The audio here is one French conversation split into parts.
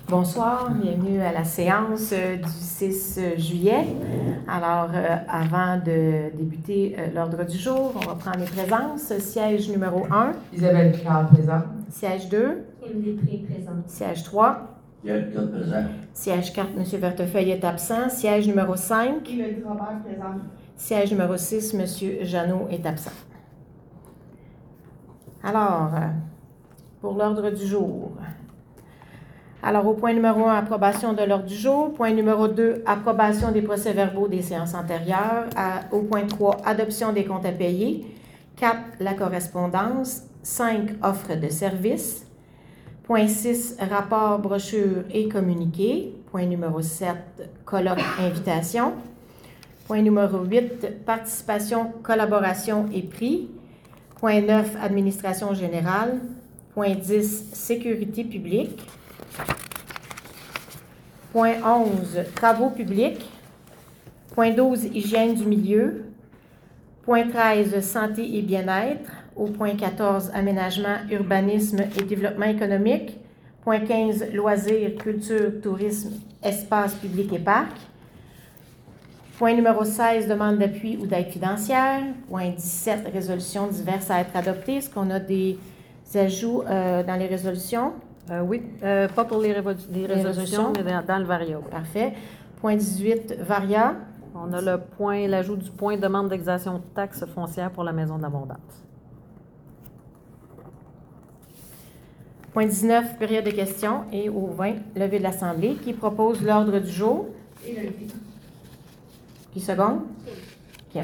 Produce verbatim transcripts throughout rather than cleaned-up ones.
Bonsoir, bienvenue à la séance euh, du six juillet. Alors, euh, avant de débuter euh, l'ordre du jour, on va prendre les présences. Siège numéro un. Isabelle Picard, présente. Siège deux. Kim Després, présente. Siège trois. Pierre Pilote, présent. Siège quatre, M. Vertefeuille est absent. Siège numéro cinq. Mélanie Robert, présente. Siège numéro six, M. Jeannot est absent. Alors, euh, pour l'ordre du jour. Alors, au point numéro un, approbation de l'ordre du jour. Point numéro deux, approbation des procès-verbaux des séances antérieures. À- au point trois, adoption des comptes à payer. quatre, la correspondance. cinq, offre de services. Point six, rapport, brochure et communiqué. Point numéro sept, colloque, invitation. Point numéro huit, participation, collaboration et prix. Point neuf, administration générale. Point dix, sécurité publique. Point onze, travaux publics. Point douze, hygiène du milieu. Point treize, santé et bien-être. Au point quatorze, aménagement, urbanisme et développement économique. Point quinze, loisirs, culture, tourisme, espace public et parc. Point numéro seize, demande d'appui ou d'aide financière. Point dix-sept, résolutions diverses à être adoptées. Est-ce qu'on a des ajouts euh, dans les résolutions? Euh, oui, euh, pas pour les, révo- les Les résolutions, résolutions. mais dans, dans le varia. Parfait. Point dix-huit, varia. On a le point, l'ajout du point demande d'exemption de taxes foncières pour la maison de l'abondance. Point dix-neuf, période de questions. Et au vingt, levée de l'Assemblée. Qui propose l'ordre du jour? Et le lever. Qui seconde? Kim.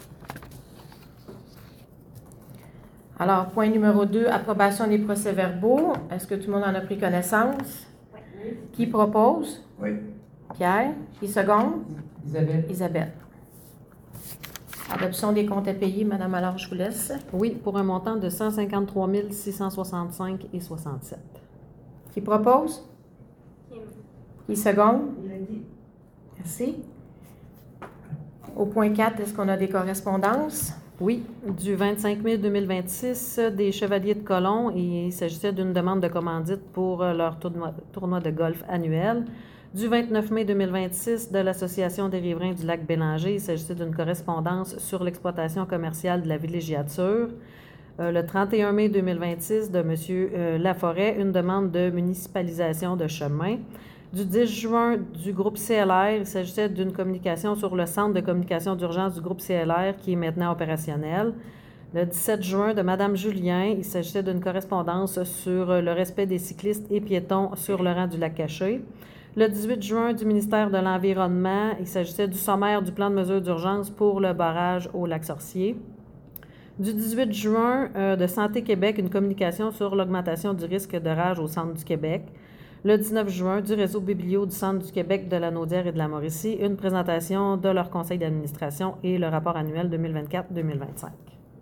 Alors, point numéro deux, approbation des procès-verbaux. Est-ce que tout le monde en a pris connaissance? Oui. Qui propose? Oui. Pierre. Qui seconde? Isabelle. Isabelle. Adoption des comptes à payer. Madame, alors je vous laisse. Oui, pour un montant de cent cinquante-trois mille six cent soixante-cinq et soixante-sept. Qui propose? Kim. Qui seconde? Mélanie. Merci. Au point quatre, est-ce qu'on a des correspondances? Oui, du vingt-cinq mai deux mille vingt-six, des Chevaliers de Colomb, et il s'agissait d'une demande de commandite pour euh, leur tournoi, tournoi de golf annuel. Du vingt-neuf mai deux mille vingt-six, de l'Association des riverains du lac Bélanger, il s'agissait d'une correspondance sur l'exploitation commerciale de la villégiature. Euh, le trente et un mai deux mille vingt-six, de M. euh, Laforêt, une demande de municipalisation de chemin. Du dix juin, du groupe C L R, il s'agissait d'une communication sur le centre de communication d'urgence du groupe C L R qui est maintenant opérationnel. Le dix-sept juin, de Mme Julien, il s'agissait d'une correspondance sur le respect des cyclistes et piétons sur le rang du lac Caché. Le dix-huit juin, du ministère de l'Environnement, il s'agissait du sommaire du plan de mesures d'urgence pour le barrage au lac Sorcier. Du dix-huit juin, euh, de Santé Québec, une communication sur l'augmentation du risque de rage au centre du Québec. Le dix-neuf juin, du réseau Biblio du Centre du Québec, de la Naudière et de la Mauricie, une présentation de leur conseil d'administration et le rapport annuel deux mille vingt-quatre deux mille vingt-cinq.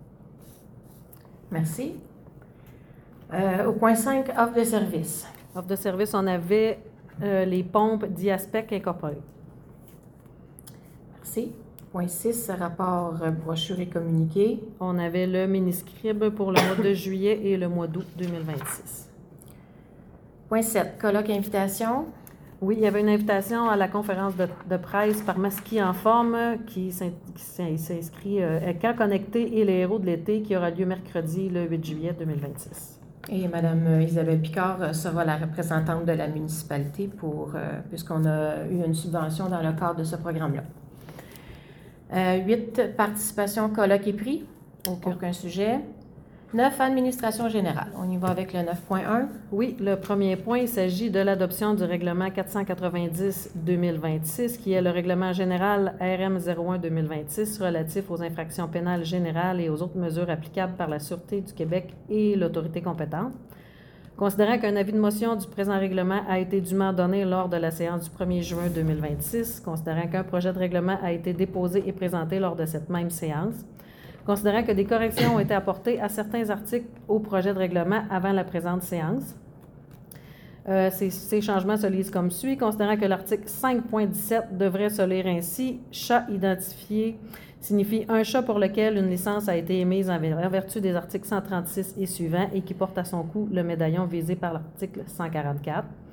Merci. Euh, au point cinq, offre de service. Offre de service, on avait euh, les pompes Diaspec incorporées. Merci. Point six, rapport, euh, brochure et communiqué. On avait le Miniscribe pour le mois de juillet et le mois d'août deux mille vingt-six. Point sept, colloque invitation. Oui, il y avait une invitation à la conférence de, de presse par Masqui en forme qui s'in- qui s'in- s'inscrit euh, à Camp Connecté et les héros de l'été qui aura lieu mercredi le huit juillet deux mille vingt-six. Et Mme Isabelle Picard euh, sera la représentante de la municipalité pour, euh, puisqu'on a eu une subvention dans le cadre de ce programme-là. Euh, huit, participation, colloque et prix. Aucun, aucun sujet. neuf, administration générale. On y va avec le neuf point un. Oui, le premier point, il s'agit de l'adoption du règlement quatre cent quatre-vingt-dix deux mille vingt-six, qui est le règlement général R M zéro un deux mille vingt-six relatif aux infractions pénales générales et aux autres mesures applicables par la Sûreté du Québec et l'autorité compétente. Considérant qu'un avis de motion du présent règlement a été dûment donné lors de la séance du premier juin deux mille vingt-six, considérant qu'un projet de règlement a été déposé et présenté lors de cette même séance, considérant que des corrections ont été apportées à certains articles au projet de règlement avant la présente séance. Euh, ces, ces changements se lisent comme suit. Considérant que l'article cinq point dix-sept devrait se lire ainsi, « Chat identifié signifie un chat pour lequel une licence a été émise en vertu des articles cent trente-six et suivants et qui porte à son cou le médaillon visé par l'article cent quarante-quatre.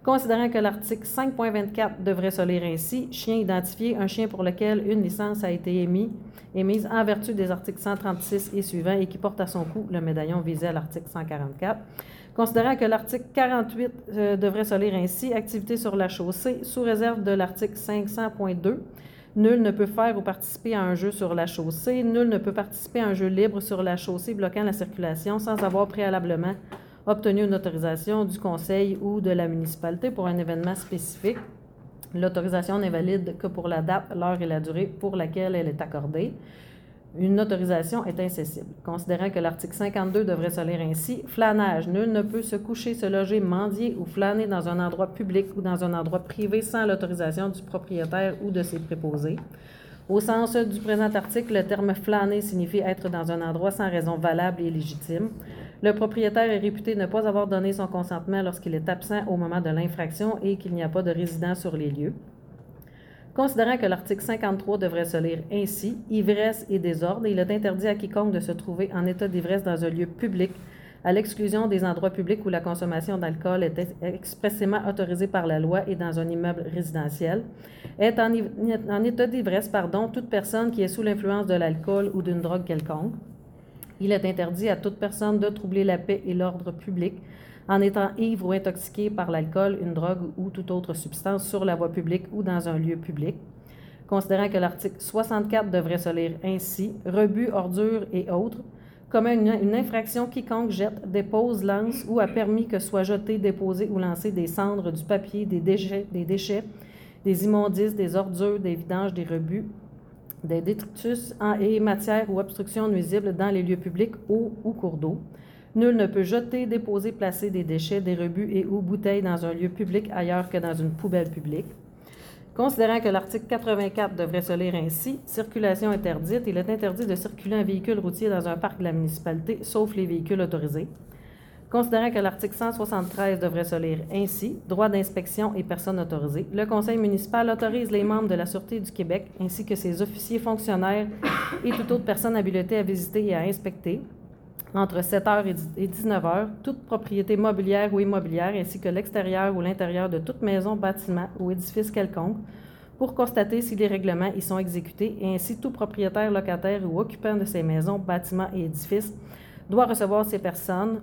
Considérant que l'article cinq point vingt-quatre devrait se lire ainsi, chien identifié, un chien pour lequel une licence a été émise, émise en vertu des articles cent trente-six et suivants et qui porte à son cou le médaillon visé à l'article cent quarante-quatre. Considérant que l'article quarante-huit euh, devrait se lire ainsi, activité sur la chaussée, sous réserve de l'article cinq cents point deux, nul ne peut faire ou participer à un jeu sur la chaussée, nul ne peut participer à un jeu libre sur la chaussée bloquant la circulation sans avoir préalablement obtenu une autorisation du conseil ou de la municipalité pour un événement spécifique. L'autorisation n'est valide que pour la date, l'heure et la durée pour laquelle elle est accordée. Une autorisation est incessible. Considérant que l'article cinquante-deux devrait se lire ainsi, flânage, nul ne peut se coucher, se loger, mendier ou flâner dans un endroit public ou dans un endroit privé sans l'autorisation du propriétaire ou de ses préposés. Au sens du présent article, le terme flâner signifie être dans un endroit sans raison valable et légitime. Le propriétaire est réputé ne pas avoir donné son consentement lorsqu'il est absent au moment de l'infraction et qu'il n'y a pas de résident sur les lieux. Considérant que l'article cinquante-trois devrait se lire ainsi, ivresse et désordre, il est interdit à quiconque de se trouver en état d'ivresse dans un lieu public, à l'exclusion des endroits publics où la consommation d'alcool est expressément autorisée par la loi et dans un immeuble résidentiel, est en, en état d'ivresse, pardon, toute personne qui est sous l'influence de l'alcool ou d'une drogue quelconque. Il est interdit à toute personne de troubler la paix et l'ordre public en étant ivre ou intoxiqué par l'alcool, une drogue ou toute autre substance sur la voie publique ou dans un lieu public. Considérant que l'article soixante-quatre devrait se lire ainsi, rebut, ordures et autres, comme une, une infraction quiconque jette, dépose, lance ou a permis que soient jetés, déposés ou lancés des cendres, du papier, des déchets, des déchets, des immondices, des ordures, des vidanges, des rebuts, des détritus et matières ou obstructions nuisibles dans les lieux publics, eau ou cours d'eau. Nul ne peut jeter, déposer, placer des déchets, des rebuts et ou bouteilles dans un lieu public ailleurs que dans une poubelle publique. Considérant que l'article quatre-vingt-quatre devrait se lire ainsi, circulation interdite, il est interdit de circuler en véhicule routier dans un parc de la municipalité, sauf les véhicules autorisés. Considérant que l'article cent soixante-treize devrait se lire ainsi, droit d'inspection et personnes autorisées, le conseil municipal autorise les membres de la Sûreté du Québec ainsi que ses officiers fonctionnaires et toute autre personne habilitée à visiter et à inspecter, entre sept heures et dix-neuf heures, toute propriété mobilière ou immobilière ainsi que l'extérieur ou l'intérieur de toute maison, bâtiment ou édifice quelconque pour constater si les règlements y sont exécutés et ainsi tout propriétaire, locataire ou occupant de ces maisons, bâtiments et édifices doit recevoir ces personnes,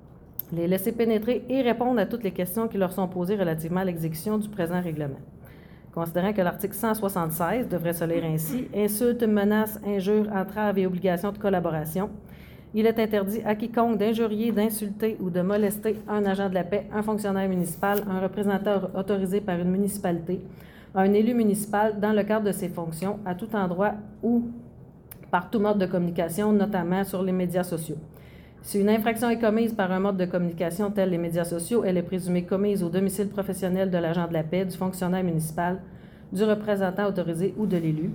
les laisser pénétrer et répondre à toutes les questions qui leur sont posées relativement à l'exécution du présent règlement. Considérant que l'article cent soixante-seize devrait se lire ainsi, insultes, menaces, injures, entraves et obligations de collaboration, il est interdit à quiconque d'injurier, d'insulter ou de molester un agent de la paix, un fonctionnaire municipal, un représentant autorisé par une municipalité, un élu municipal dans le cadre de ses fonctions, à tout endroit ou par tout mode de communication, notamment sur les médias sociaux. Si une infraction est commise par un mode de communication tel les médias sociaux, elle est présumée commise au domicile professionnel de l'agent de la paix, du fonctionnaire municipal, du représentant autorisé ou de l'élu.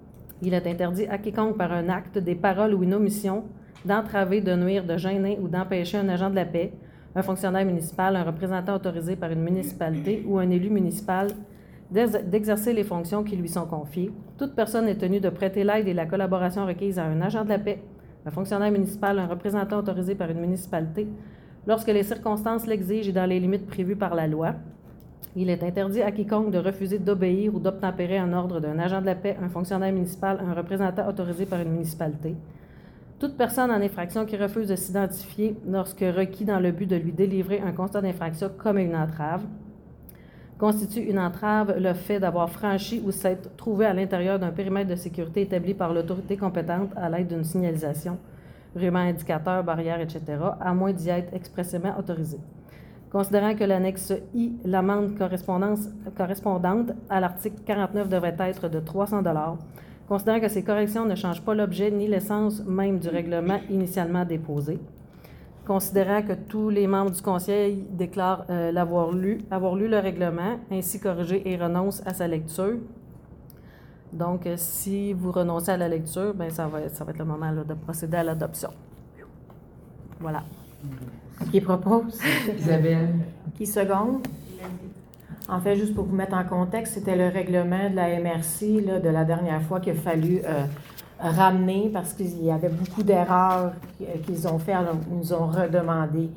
Il est interdit à quiconque par un acte, des paroles ou une omission d'entraver, de nuire, de gêner ou d'empêcher un agent de la paix, un fonctionnaire municipal, un représentant autorisé par une municipalité ou un élu municipal d'exercer les fonctions qui lui sont confiées. Toute personne est tenue de prêter l'aide et la collaboration requise à un agent de la paix, un fonctionnaire municipal, un représentant autorisé par une municipalité, lorsque les circonstances l'exigent et dans les limites prévues par la loi. Il est interdit à quiconque de refuser d'obéir ou d'obtempérer un ordre d'un agent de la paix, un fonctionnaire municipal, un représentant autorisé par une municipalité. Toute personne en infraction qui refuse de s'identifier lorsque requis dans le but de lui délivrer un constat d'infraction comme une entrave constitue une entrave le fait d'avoir franchi ou s'être trouvé à l'intérieur d'un périmètre de sécurité établi par l'autorité compétente à l'aide d'une signalisation, ruban indicateur, barrière, et cetera, à moins d'y être expressément autorisé. Considérant que l'annexe I, l'amende correspondante à l'article quarante-neuf devrait être de trois cents dollars, considérant que ces corrections ne changent pas l'objet ni l'essence même du règlement initialement déposé, considérant que tous les membres du Conseil déclarent euh, l'avoir lu, avoir lu le règlement, ainsi corrigé et renoncent à sa lecture. Donc, euh, si vous renoncez à la lecture, bien, ça va être, ça va être le moment là, de procéder à l'adoption. Voilà. Qui propose? Isabelle. Qui seconde? En fait, juste pour vous mettre en contexte, c'était le règlement de la M R C là, de la dernière fois qu'il a fallu euh, ramener parce qu'il y avait beaucoup d'erreurs qu'ils ont fait, alors ils nous ont redemandé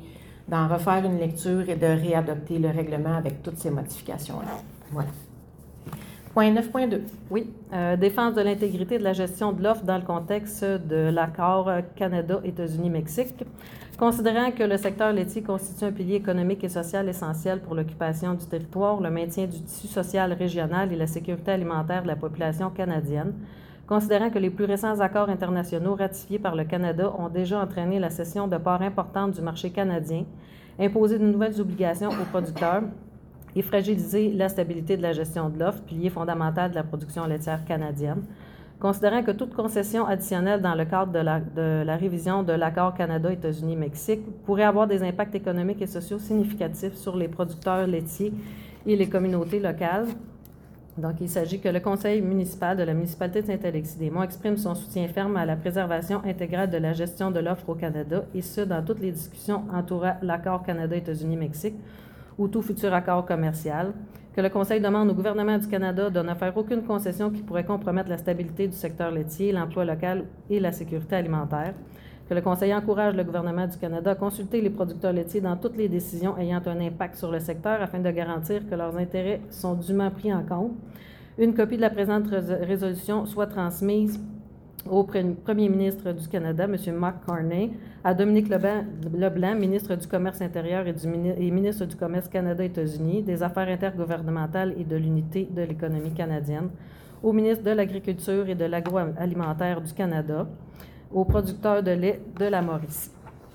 d'en refaire une lecture et de réadopter le règlement avec toutes ces modifications-là. Voilà. Point neuf point deux. Oui, euh, défense de l'intégrité de la gestion de l'offre dans le contexte de l'accord Canada-États-Unis-Mexique. Considérant que le secteur laitier constitue un pilier économique et social essentiel pour l'occupation du territoire, le maintien du tissu social régional et la sécurité alimentaire de la population canadienne, considérant que les plus récents accords internationaux ratifiés par le Canada ont déjà entraîné la cession de parts importantes du marché canadien, imposé de nouvelles obligations aux producteurs et fragilisé la stabilité de la gestion de l'offre, pilier fondamental de la production laitière canadienne, considérant que toute concession additionnelle dans le cadre de la, de la révision de l'accord Canada-États-Unis-Mexique pourrait avoir des impacts économiques et sociaux significatifs sur les producteurs laitiers et les communautés locales. Donc, il s'agit que le conseil municipal de la municipalité de Saint-Alexis-des-Monts exprime son soutien ferme à la préservation intégrale de la gestion de l'offre au Canada, et ce, dans toutes les discussions entourant l'accord Canada-États-Unis-Mexique ou tout futur accord commercial, que le Conseil demande au gouvernement du Canada de ne faire aucune concession qui pourrait compromettre la stabilité du secteur laitier, l'emploi local et la sécurité alimentaire, que le Conseil encourage le gouvernement du Canada à consulter les producteurs laitiers dans toutes les décisions ayant un impact sur le secteur afin de garantir que leurs intérêts sont dûment pris en compte. Une copie de la présente résolution soit transmise au premier ministre du Canada, M. Mark Carney, à Dominique Leblanc, ministre du Commerce intérieur et, du, et ministre du Commerce Canada-États-Unis, des Affaires intergouvernementales et de l'unité de l'économie canadienne, au ministre de l'Agriculture et de l'Agroalimentaire du Canada, aux producteurs de lait de la Mauricie.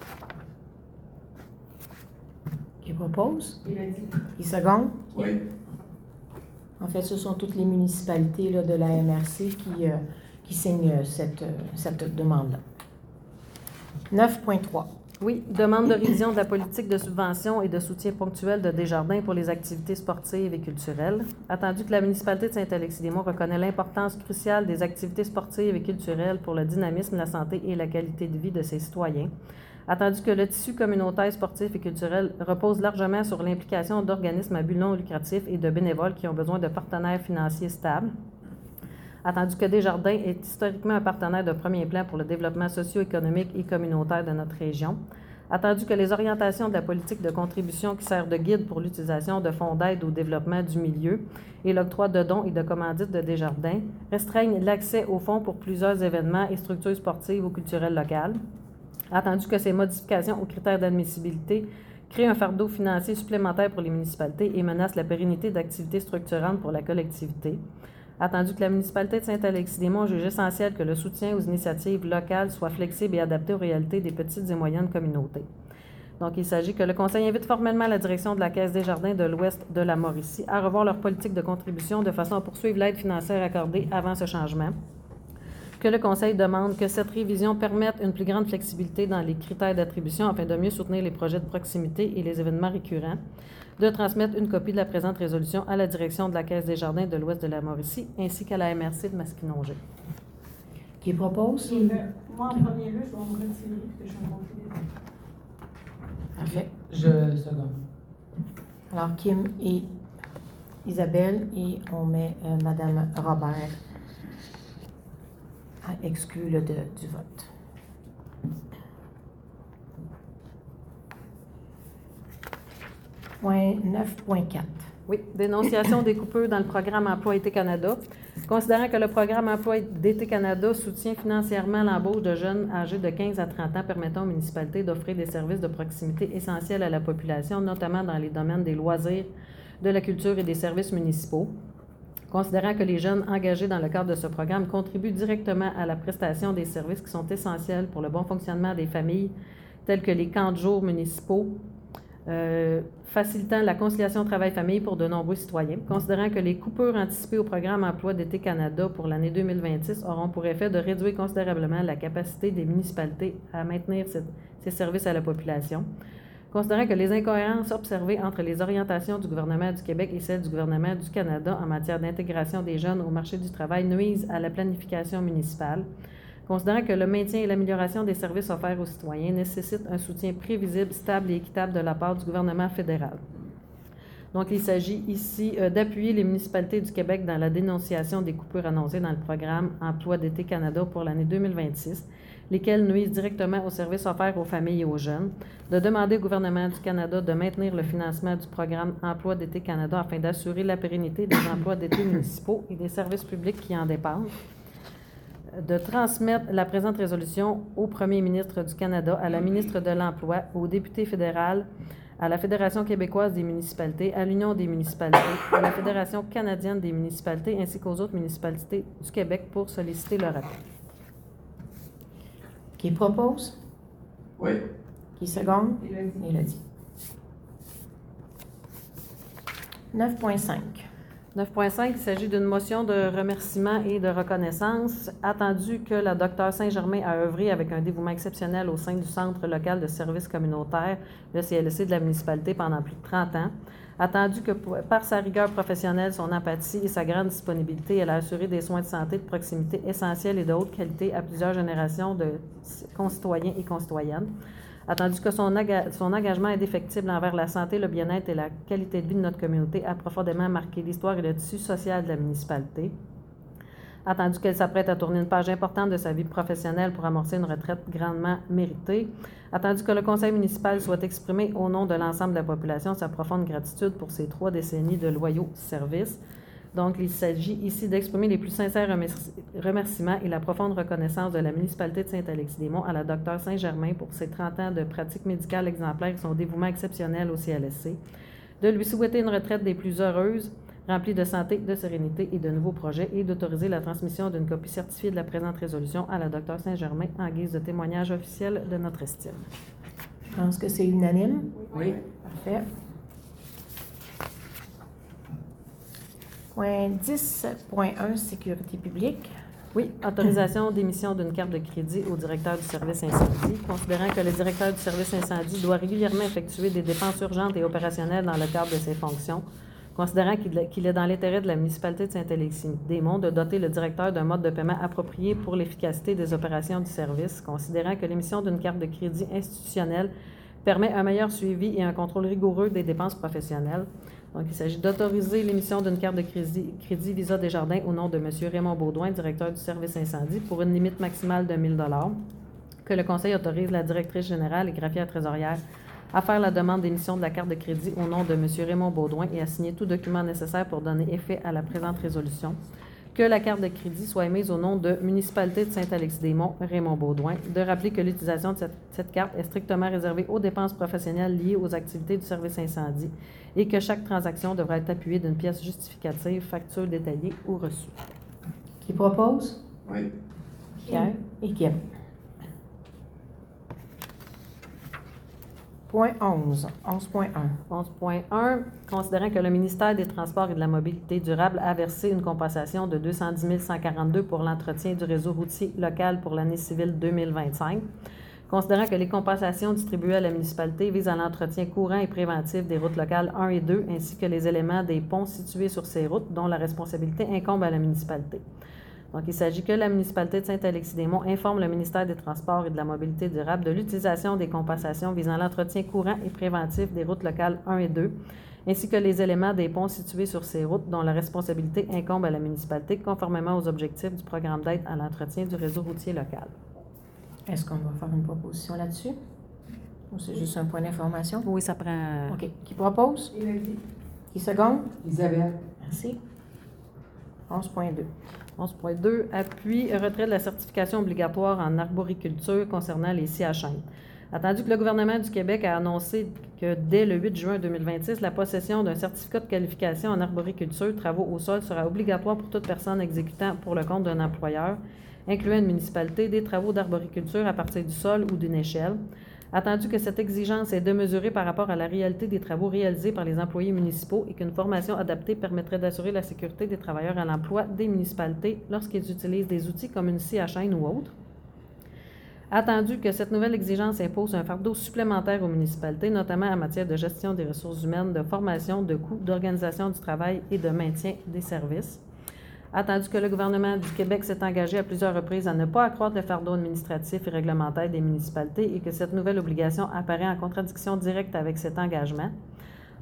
Qui propose? Il a dit. Qui seconde? Oui. En fait, ce sont toutes les municipalités là, de la M R C qui, euh, qui signent cette, cette demande-là. neuf point trois. Oui, demande de révision de la politique de subvention et de soutien ponctuel de Desjardins pour les activités sportives et culturelles. Attendu que la municipalité de Saint-Alexis-des-Monts reconnaît l'importance cruciale des activités sportives et culturelles pour le dynamisme, la santé et la qualité de vie de ses citoyens. Attendu que le tissu communautaire sportif et culturel repose largement sur l'implication d'organismes à but non lucratif et de bénévoles qui ont besoin de partenaires financiers stables. Attendu que Desjardins est historiquement un partenaire de premier plan pour le développement socio-économique et communautaire de notre région. Attendu que les orientations de la politique de contribution qui sert de guide pour l'utilisation de fonds d'aide au développement du milieu et l'octroi de dons et de commandites de Desjardins restreignent l'accès aux fonds pour plusieurs événements et structures sportives ou culturelles locales. Attendu que ces modifications aux critères d'admissibilité créent un fardeau financier supplémentaire pour les municipalités et menacent la pérennité d'activités structurantes pour la collectivité. Attendu que la municipalité de Saint-Alexis-des-Monts juge essentiel que le soutien aux initiatives locales soit flexible et adapté aux réalités des petites et moyennes communautés. Donc, il s'agit que le Conseil invite formellement la direction de la Caisse Desjardins de l'Ouest de la Mauricie à revoir leur politique de contribution de façon à poursuivre l'aide financière accordée avant ce changement. Que le Conseil demande que cette révision permette une plus grande flexibilité dans les critères d'attribution afin de mieux soutenir les projets de proximité et les événements récurrents. De transmettre une copie de la présente résolution à la direction de la Caisse Desjardins de l'Ouest de la Mauricie ainsi qu'à la M R C de Masquinongé. Qui propose? Et, euh, moi, en premier lieu, je vais me retirer parce que je suis en conflit. Parfait. Je seconde. Alors, Kim et Isabelle, et on met euh, Madame Robert à exclure le de, du vote. Point neuf point quatre. Oui, dénonciation des coupures dans le programme Emploi Été Canada. Considérant que le programme Emploi d'été Canada soutient financièrement l'embauche de jeunes âgés de quinze à trente ans permettant aux municipalités d'offrir des services de proximité essentiels à la population, notamment dans les domaines des loisirs, de la culture et des services municipaux. Considérant que les jeunes engagés dans le cadre de ce programme contribuent directement à la prestation des services qui sont essentiels pour le bon fonctionnement des familles, tels que les camps de jour municipaux, Euh, facilitant la conciliation travail-famille pour de nombreux citoyens. Considérant que les coupures anticipées au programme Emploi d'été Canada pour l'année deux mille vingt-six auront pour effet de réduire considérablement la capacité des municipalités à maintenir cette, ces services à la population. Considérant que les incohérences observées entre les orientations du gouvernement du Québec et celles du gouvernement du Canada en matière d'intégration des jeunes au marché du travail nuisent à la planification municipale. Considérant que le maintien et l'amélioration des services offerts aux citoyens nécessitent un soutien prévisible, stable et équitable de la part du gouvernement fédéral. Donc, il s'agit ici euh, d'appuyer les municipalités du Québec dans la dénonciation des coupures annoncées dans le programme Emploi d'été Canada pour l'année deux mille vingt-six. lesquels nuisent directement aux services offerts aux familles et aux jeunes, de demander au gouvernement du Canada de maintenir le financement du programme Emploi d'été Canada afin d'assurer la pérennité des emplois d'été municipaux et des services publics qui en dépendent, de transmettre la présente résolution au premier ministre du Canada, à la ministre de l'Emploi, au député fédéral, à la Fédération québécoise des municipalités, à l'Union des municipalités, à la Fédération canadienne des municipalités ainsi qu'aux autres municipalités du Québec pour solliciter leur appui. Qui propose? Oui. Qui seconde? Élodie. Élodie. neuf point cinq. neuf point cinq, il s'agit d'une motion de remerciement et de reconnaissance. Attendu que la docteure Saint-Germain a œuvré avec un dévouement exceptionnel au sein du Centre local de services communautaires, le C L S C de la municipalité, pendant plus de trente ans. Attendu que par sa rigueur professionnelle, son empathie et sa grande disponibilité, elle a assuré des soins de santé de proximité essentiels et de haute qualité à plusieurs générations de concitoyens et concitoyennes. Attendu que son, son engagement indéfectible envers la santé, le bien-être et la qualité de vie de notre communauté a profondément marqué l'histoire et le tissu social de la municipalité. Attendu qu'elle s'apprête à tourner une page importante de sa vie professionnelle pour amorcer une retraite grandement méritée. Attendu que le conseil municipal soit exprimé au nom de l'ensemble de la population sa profonde gratitude pour ses trois décennies de loyaux services. Donc, il s'agit ici d'exprimer les plus sincères remerciements et la profonde reconnaissance de la municipalité de Saint-Alexis-des-Monts à la docteure Saint-Germain pour ses trente ans de pratique médicale exemplaire et son dévouement exceptionnel au C L S C, de lui souhaiter une retraite des plus heureuses, remplie de santé, de sérénité et de nouveaux projets, et d'autoriser la transmission d'une copie certifiée de la présente résolution à la docteure Saint-Germain en guise de témoignage officiel de notre estime. Je pense que c'est unanime. Oui. Parfait. Point dix point un, sécurité publique. Oui, autorisation d'émission d'une carte de crédit au directeur du service incendie. Considérant que le directeur du service incendie doit régulièrement effectuer des dépenses urgentes et opérationnelles dans le cadre de ses fonctions, considérant qu'il est dans l'intérêt de la municipalité de Saint-Alexis-des-Monts de doter le directeur d'un mode de paiement approprié pour l'efficacité des opérations du service, considérant que l'émission d'une carte de crédit institutionnelle permet un meilleur suivi et un contrôle rigoureux des dépenses professionnelles. Donc, il s'agit d'autoriser l'émission d'une carte de crédit, crédit Visa Desjardins au nom de M. Raymond Baudouin, directeur du service incendie, pour une limite maximale de mille dollars, que le Conseil autorise la directrice générale et greffière trésorière à faire la demande d'émission de la carte de crédit au nom de M. Raymond Baudouin et à signer tout document nécessaire pour donner effet à la présente résolution, que la carte de crédit soit émise au nom de Municipalité de Saint-Alexis-des-Monts, Raymond Baudouin, de rappeler que l'utilisation de cette, cette carte est strictement réservée aux dépenses professionnelles liées aux activités du service incendie et que chaque transaction devra être appuyée d'une pièce justificative, facture détaillée ou reçue. Qui propose? Oui. Pierre et Kim. Point onze, onze point un. onze point un. Considérant que le ministère des Transports et de la Mobilité durable a versé une compensation de deux cent dix mille cent quarante-deux pour l'entretien du réseau routier local pour l'année civile deux mille vingt-cinq. Considérant que les compensations distribuées à la municipalité visent à l'entretien courant et préventif des routes locales un et deux, ainsi que les éléments des ponts situés sur ces routes dont la responsabilité incombe à la municipalité. Donc, il s'agit que la municipalité de Saint-Alexis-des-Monts informe le ministère des Transports et de la Mobilité durable de l'utilisation des compensations visant l'entretien courant et préventif des routes locales un et deux, ainsi que les éléments des ponts situés sur ces routes dont la responsabilité incombe à la municipalité conformément aux objectifs du programme d'aide à l'entretien du réseau routier local. Est-ce qu'on va faire une proposition là-dessus? Ou c'est juste un point d'information? Oui, ça prend... OK. Qui propose? Élodie. Qui seconde? Isabelle. Merci. onze point deux. onze point deux. Appui, retrait de la certification obligatoire en arboriculture concernant les scies à chêne. Attendu que le gouvernement du Québec a annoncé que dès le huit juin deux mille vingt-six, la possession d'un certificat de qualification en arboriculture, travaux au sol, sera obligatoire pour toute personne exécutant pour le compte d'un employeur, incluant une municipalité, des travaux d'arboriculture à partir du sol ou d'une échelle. Attendu que cette exigence est démesurée par rapport à la réalité des travaux réalisés par les employés municipaux et qu'une formation adaptée permettrait d'assurer la sécurité des travailleurs à l'emploi des municipalités lorsqu'ils utilisent des outils comme une scie à chêne ou autre. Attendu que cette nouvelle exigence impose un fardeau supplémentaire aux municipalités, notamment en matière de gestion des ressources humaines, de formation, de coûts, d'organisation du travail et de maintien des services. Attendu que le gouvernement du Québec s'est engagé à plusieurs reprises à ne pas accroître le fardeau administratif et réglementaire des municipalités et que cette nouvelle obligation apparaît en contradiction directe avec cet engagement.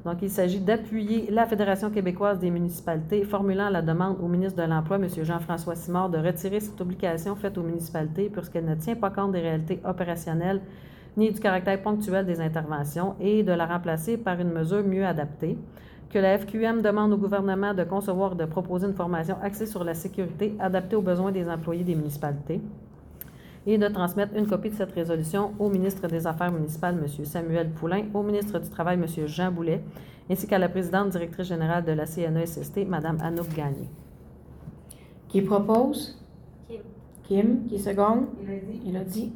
Donc, il s'agit d'appuyer la Fédération québécoise des municipalités, formulant la demande au ministre de l'Emploi, M. Jean-François Simard, de retirer cette obligation faite aux municipalités puisqu'elle ne tient pas compte des réalités opérationnelles ni du caractère ponctuel des interventions et de la remplacer par une mesure mieux adaptée. Que la F Q M demande au gouvernement de concevoir et de proposer une formation axée sur la sécurité, adaptée aux besoins des employés des municipalités, et de transmettre une copie de cette résolution au ministre des Affaires municipales, M. Samuel Poulain, au ministre du Travail, M. Jean Boulet, ainsi qu'à la présidente directrice générale de la C N E S S T, Mme Anouk Gagné. Qui propose? Kim. Kim. Qui seconde? Il a dit. Il a dit.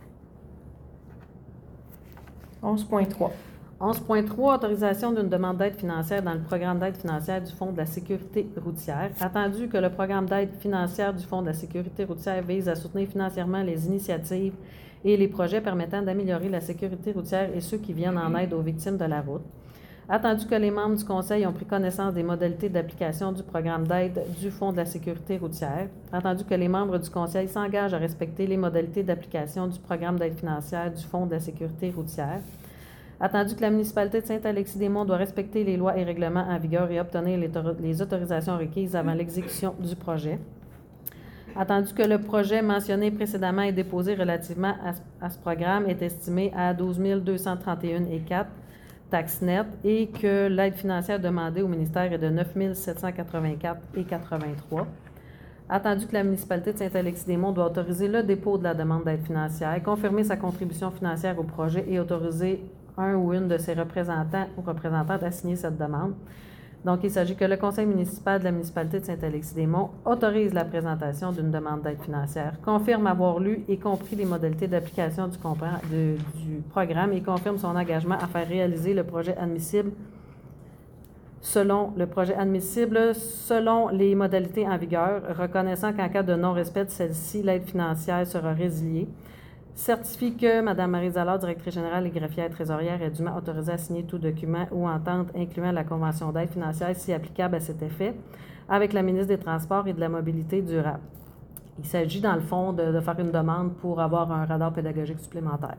onze point trois. onze point trois, autorisation d'une demande d'aide financière dans le programme d'aide financière du Fonds de la sécurité routière. Attendu que le programme d'aide financière du Fonds de la sécurité routière vise à soutenir financièrement les initiatives et les projets permettant d'améliorer la sécurité routière et ceux qui viennent en aide aux victimes de la route. Attendu que les membres du Conseil ont pris connaissance des modalités d'application du programme d'aide du Fonds de la sécurité routière. Attendu que les membres du Conseil s'engagent à respecter les modalités d'application du programme d'aide financière du Fonds de la sécurité routière. Attendu que la municipalité de Saint-Alexis-des-Monts doit respecter les lois et règlements en vigueur et obtenir les, les autorisations requises avant l'exécution du projet. Attendu que le projet mentionné précédemment et déposé relativement à, à ce programme est estimé à douze mille deux cent trente et un virgule quatre taxes nettes et que l'aide financière demandée au ministère est de neuf mille sept cent quatre-vingt-quatre virgule quatre-vingt-trois. Attendu que la municipalité de Saint-Alexis-des-Monts doit autoriser le dépôt de la demande d'aide financière, confirmer sa contribution financière au projet et autoriser un ou une de ses représentants ou représentantes à signer cette demande. Donc, il s'agit que le conseil municipal de la municipalité de Saint-Alexis-des-Monts autorise la présentation d'une demande d'aide financière, confirme avoir lu et compris les modalités d'application du, de, du programme et confirme son engagement à faire réaliser le projet admissible selon le projet admissible selon les modalités en vigueur, reconnaissant qu'en cas de non-respect de celle-ci, l'aide financière sera résiliée. Certifie que Mme Maryse Allard, directrice générale et greffière trésorière, est dûment autorisée à signer tout document ou entente incluant la convention d'aide financière si applicable à cet effet avec la ministre des Transports et de la Mobilité durable. Il s'agit, dans le fond, de, de faire une demande pour avoir un radar pédagogique supplémentaire.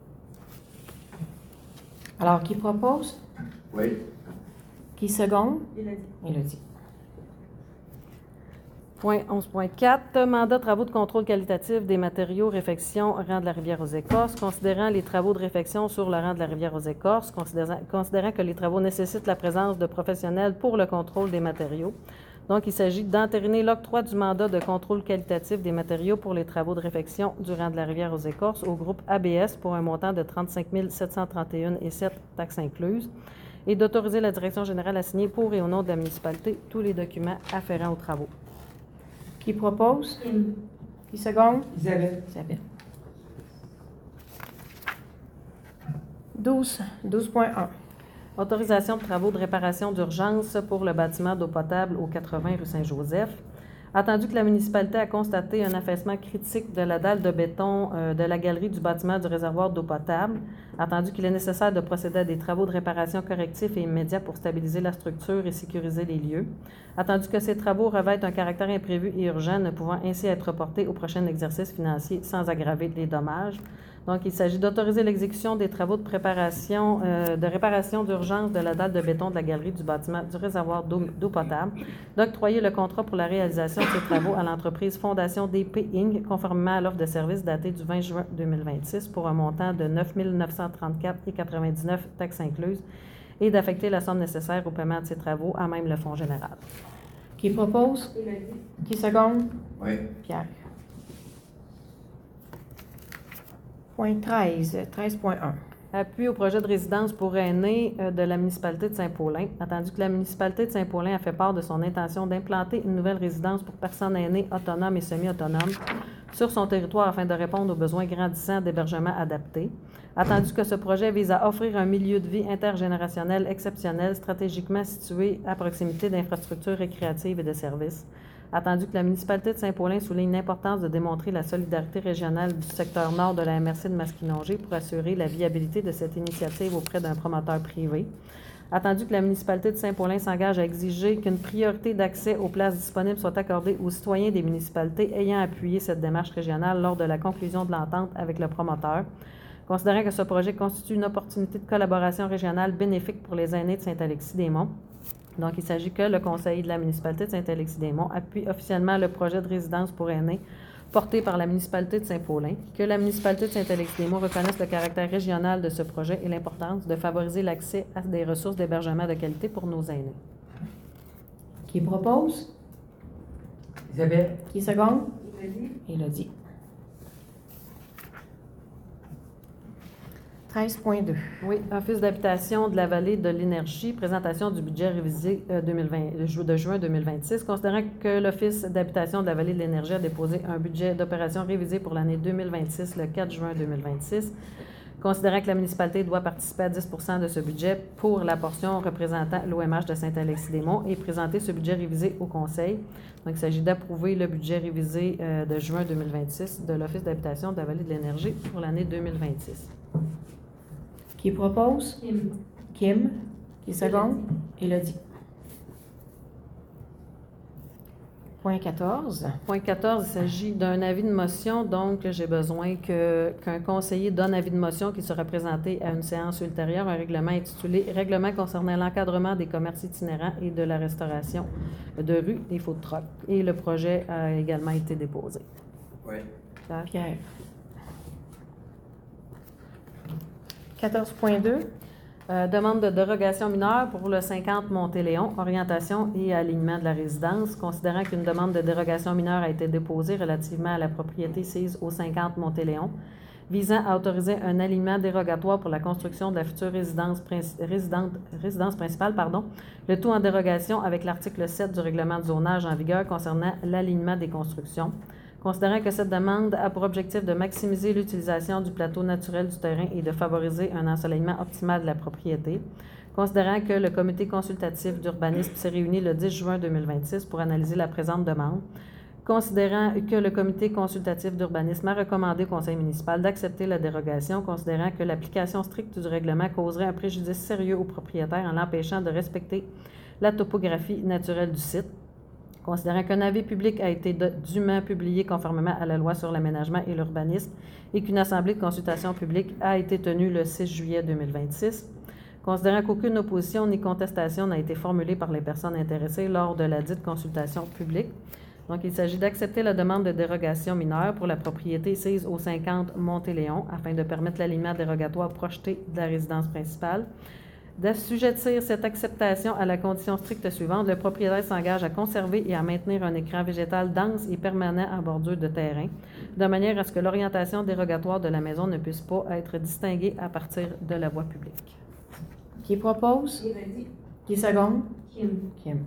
Alors, qui propose? Oui. Qui seconde? Il a dit. Il a dit. Point onze point quatre, mandat travaux de contrôle qualitatif des matériaux réfection rang de la rivière aux Écorces, considérant les travaux de réfection sur le rang de la rivière aux Écorces, considérant, considérant que les travaux nécessitent la présence de professionnels pour le contrôle des matériaux. Donc, il s'agit d'entériner l'octroi du mandat de contrôle qualitatif des matériaux pour les travaux de réfection du rang de la rivière aux Écorces au groupe A B S pour un montant de trente-cinq mille sept cent trente et un virgule sept taxes incluses et d'autoriser la direction générale à signer pour et au nom de la municipalité tous les documents afférents aux travaux. Qui propose? Kim. Qui seconde? Isabelle. Isabelle. douze. douze point un. Autorisation de travaux de réparation d'urgence pour le bâtiment d'eau potable au quatre-vingts rue Saint-Joseph. Attendu que la municipalité a constaté un affaissement critique de la dalle de béton euh, de la galerie du bâtiment du réservoir d'eau potable, attendu qu'il est nécessaire de procéder à des travaux de réparation correctifs et immédiats pour stabiliser la structure et sécuriser les lieux, attendu que ces travaux revêtent un caractère imprévu et urgent, ne pouvant ainsi être reportés au prochain exercice financier sans aggraver les dommages. Donc, il s'agit d'autoriser l'exécution des travaux de préparation, euh, de réparation d'urgence de la dalle de béton de la galerie du bâtiment du réservoir d'eau, d'eau potable, d'octroyer le contrat pour la réalisation de ces travaux à l'entreprise Fondation D P Inc, conformément à l'offre de service datée du vingt juin deux mille vingt-six pour un montant de neuf mille neuf cent trente-quatre virgule quatre-vingt-dix-neuf taxes incluses et d'affecter la somme nécessaire au paiement de ces travaux à même le fonds général. Qui propose? Il a dit. Qui seconde? Oui. Pierre. Point treize. treize point un. Appui au projet de résidence pour aînés euh, de la municipalité de Saint-Paulin. Attendu que la municipalité de Saint-Paulin a fait part de son intention d'implanter une nouvelle résidence pour personnes aînées autonomes et semi-autonomes sur son territoire afin de répondre aux besoins grandissants d'hébergement adapté. Attendu que ce projet vise à offrir un milieu de vie intergénérationnel exceptionnel stratégiquement situé à proximité d'infrastructures récréatives et de services. Attendu que la municipalité de Saint-Paulin souligne l'importance de démontrer la solidarité régionale du secteur nord de la M R C de Masquinongé pour assurer la viabilité de cette initiative auprès d'un promoteur privé. Attendu que la municipalité de Saint-Paulin s'engage à exiger qu'une priorité d'accès aux places disponibles soit accordée aux citoyens des municipalités ayant appuyé cette démarche régionale lors de la conclusion de l'entente avec le promoteur. Considérant que ce projet constitue une opportunité de collaboration régionale bénéfique pour les aînés de Saint-Alexis-des-Monts, donc il s'agit que le Conseil de la municipalité de Saint-Alexis-des-Monts appuie officiellement le projet de résidence pour aînés porté par la municipalité de Saint-Paulin, que la municipalité de Saint-Alexis-des-Monts reconnaisse le caractère régional de ce projet et l'importance de favoriser l'accès à des ressources d'hébergement de qualité pour nos aînés. Qui propose? Isabelle. Qui seconde? Élodie. Élodie. treize point deux. Oui, Office d'habitation de la vallée de l'Énergie, présentation du budget révisé euh, deux mille vingt, de ju- de juin deux mille vingt-six. Considérant que l'Office d'habitation de la vallée de l'Énergie a déposé un budget d'opération révisé pour l'année deux mille vingt-six le quatre juin deux mille vingt-six, considérant que la municipalité doit participer à dix pour cent de ce budget pour la portion représentant l'O M H de Saint-Alexis-des-Monts et présenter ce budget révisé au Conseil. Donc, il s'agit d'approuver le budget révisé euh, de juin deux mille vingt-six de l'Office d'habitation de la vallée de l'Énergie pour l'année deux mille vingt-six. Qui propose? Kim. Kim. Qui seconde? Élodie. Point quatorze. Point quatorze, il s'agit d'un avis de motion, donc j'ai besoin que, qu'un conseiller donne avis de motion qui sera présenté à une séance ultérieure, un règlement intitulé « Règlement concernant l'encadrement des commerces itinérants et de la restauration de rue des food trucks ». Et le projet a également été déposé. Oui. Claire? Pierre. quatorze point deux. Euh, demande de dérogation mineure pour le cinquante Montéléon, orientation et alignement de la résidence. Considérant qu'une demande de dérogation mineure a été déposée relativement à la propriété sise au cinquante Montéléon, visant à autoriser un alignement dérogatoire pour la construction de la future résidence, princi- résidente- résidence principale, pardon, le tout en dérogation avec l'article sept du règlement de zonage en vigueur concernant l'alignement des constructions. Considérant que cette demande a pour objectif de maximiser l'utilisation du plateau naturel du terrain et de favoriser un ensoleillement optimal de la propriété, considérant que le comité consultatif d'urbanisme s'est réuni le dix juin deux mille vingt-six pour analyser la présente demande, considérant que le comité consultatif d'urbanisme a recommandé au conseil municipal d'accepter la dérogation, considérant que l'application stricte du règlement causerait un préjudice sérieux aux propriétaires en l'empêchant de respecter la topographie naturelle du site, considérant qu'un avis public a été de- dûment publié conformément à la loi sur l'aménagement et l'urbanisme et qu'une assemblée de consultation publique a été tenue le six juillet deux mille vingt-six, considérant qu'aucune opposition ni contestation n'a été formulée par les personnes intéressées lors de la dite consultation publique. Donc, il s'agit d'accepter la demande de dérogation mineure pour la propriété sise au cinquante Montéléon afin de permettre l'alignement dérogatoire projeté de la résidence principale, d'assujettir cette acceptation à la condition stricte suivante. Le propriétaire s'engage à conserver et à maintenir un écran végétal dense et permanent en bordure de terrain, de manière à ce que l'orientation dérogatoire de la maison ne puisse pas être distinguée à partir de la voie publique. Qui propose? Élodie. Qui seconde? Kim. Kim.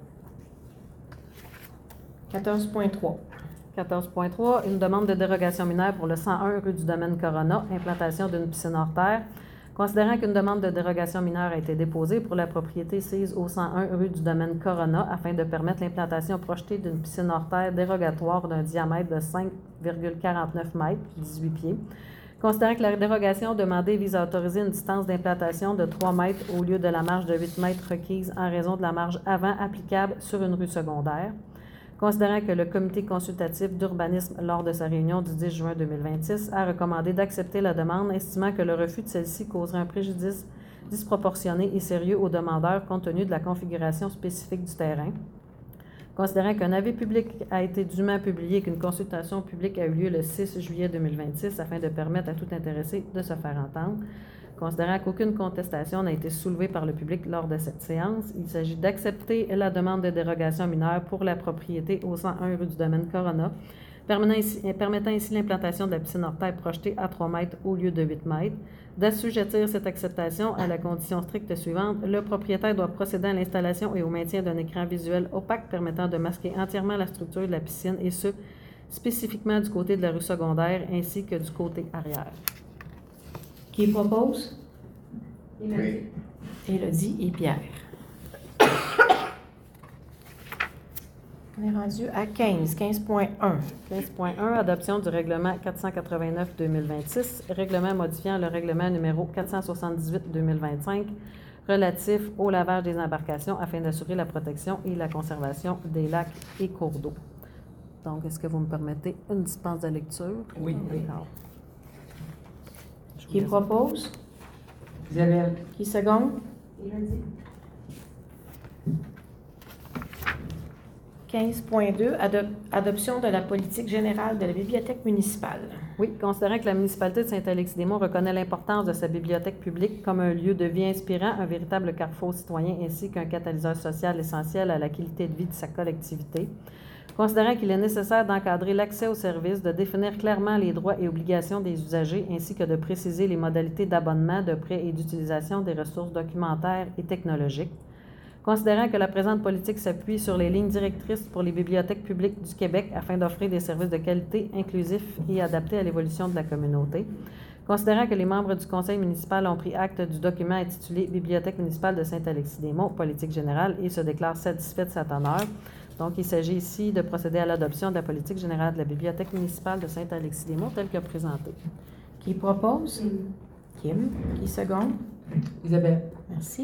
quatorze point trois. quatorze point trois, une demande de dérogation mineure pour le cent un rue du domaine Corona, implantation d'une piscine hors terre. Considérant qu'une demande de dérogation mineure a été déposée pour la propriété sise au cent un rue du domaine Corona afin de permettre l'implantation projetée d'une piscine hors terre dérogatoire d'un diamètre de cinq virgule quarante-neuf mètres, dix-huit pieds. Considérant que la dérogation demandée vise à autoriser une distance d'implantation de trois mètres au lieu de la marge de huit mètres requise en raison de la marge avant applicable sur une rue secondaire. Considérant que le comité consultatif d'urbanisme, lors de sa réunion du dix juin deux mille vingt-six, a recommandé d'accepter la demande, estimant que le refus de celle-ci causerait un préjudice disproportionné et sérieux aux demandeurs compte tenu de la configuration spécifique du terrain. Considérant qu'un avis public a été dûment publié et qu'une consultation publique a eu lieu le six juillet deux mille vingt-six afin de permettre à tout intéressé de se faire entendre. Considérant qu'aucune contestation n'a été soulevée par le public lors de cette séance, il s'agit d'accepter la demande de dérogation mineure pour la propriété au cent un rue du domaine Corona, permettant ainsi, permettant ainsi l'implantation de la piscine hors terre projetée à trois mètres au lieu de huit mètres, d'assujettir cette acceptation à la condition stricte suivante. Le propriétaire doit procéder à l'installation et au maintien d'un écran visuel opaque permettant de masquer entièrement la structure de la piscine, et ce, spécifiquement du côté de la rue secondaire ainsi que du côté arrière. Qui propose? Élodie. Élodie et Pierre. On est rendu à quinze. quinze point un. quinze point un, adoption du règlement quatre cent quatre-vingt-neuf deux mille vingt-six, règlement modifiant le règlement numéro quatre cent soixante-dix-huit deux mille vingt-cinq relatif au lavage des embarcations afin d'assurer la protection et la conservation des lacs et cours d'eau. Donc, est-ce que vous me permettez une dispense de lecture? Oui. D'accord. Je Qui propose? Isabelle. Qui seconde? Élodie. quinze point deux, adoption de la politique générale de la bibliothèque municipale. Oui, considérant que la municipalité de Saint-Alexis-des-Monts reconnaît l'importance de sa bibliothèque publique comme un lieu de vie inspirant, un véritable carrefour citoyen ainsi qu'un catalyseur social essentiel à la qualité de vie de sa collectivité. Considérant qu'il est nécessaire d'encadrer l'accès aux services, de définir clairement les droits et obligations des usagers ainsi que de préciser les modalités d'abonnement, de prêt et d'utilisation des ressources documentaires et technologiques. Considérant que la présente politique s'appuie sur les lignes directrices pour les bibliothèques publiques du Québec afin d'offrir des services de qualité, inclusifs et adaptés à l'évolution de la communauté. Considérant que les membres du conseil municipal ont pris acte du document intitulé « Bibliothèque municipale de Saint-Alexis-des-Monts, politique générale » et se déclarent satisfaits de cet honneur. Donc, il s'agit ici de procéder à l'adoption de la politique générale de la Bibliothèque municipale de Saint-Alexis-des-Monts telle que présentée. Qui propose? Kim. Qui seconde? Isabelle. Merci.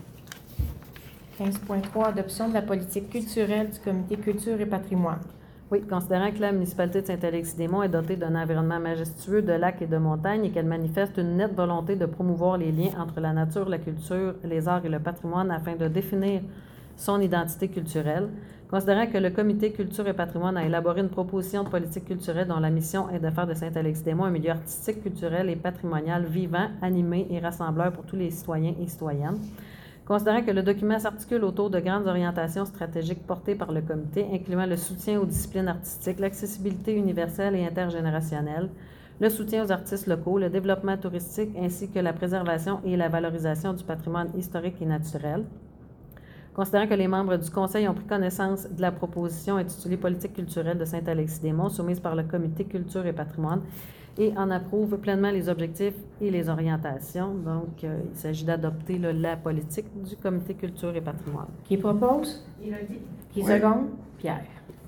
quinze point trois, adoption de la politique culturelle du comité culture et patrimoine. Oui, considérant que la municipalité de Saint-Alexis-des-Monts est dotée d'un environnement majestueux de lacs et de montagnes et qu'elle manifeste une nette volonté de promouvoir les liens entre la nature, la culture, les arts et le patrimoine afin de définir son identité culturelle. Considérant que le comité culture et patrimoine a élaboré une proposition de politique culturelle dont la mission est de faire de Saint-Alexis-des-Monts un milieu artistique, culturel et patrimonial vivant, animé et rassembleur pour tous les citoyens et citoyennes. Considérant que le document s'articule autour de grandes orientations stratégiques portées par le comité, incluant le soutien aux disciplines artistiques, l'accessibilité universelle et intergénérationnelle, le soutien aux artistes locaux, le développement touristique ainsi que la préservation et la valorisation du patrimoine historique et naturel. Considérant que les membres du Conseil ont pris connaissance de la proposition intitulée « Politique culturelle de Saint-Alexis-des-Monts » soumise par le Comité culture et patrimoine et en approuvent pleinement les objectifs et les orientations. Donc, euh, il s'agit d'adopter là, la politique du Comité culture et patrimoine. Qui propose? Élodie. Qui Oui. seconde? Pierre.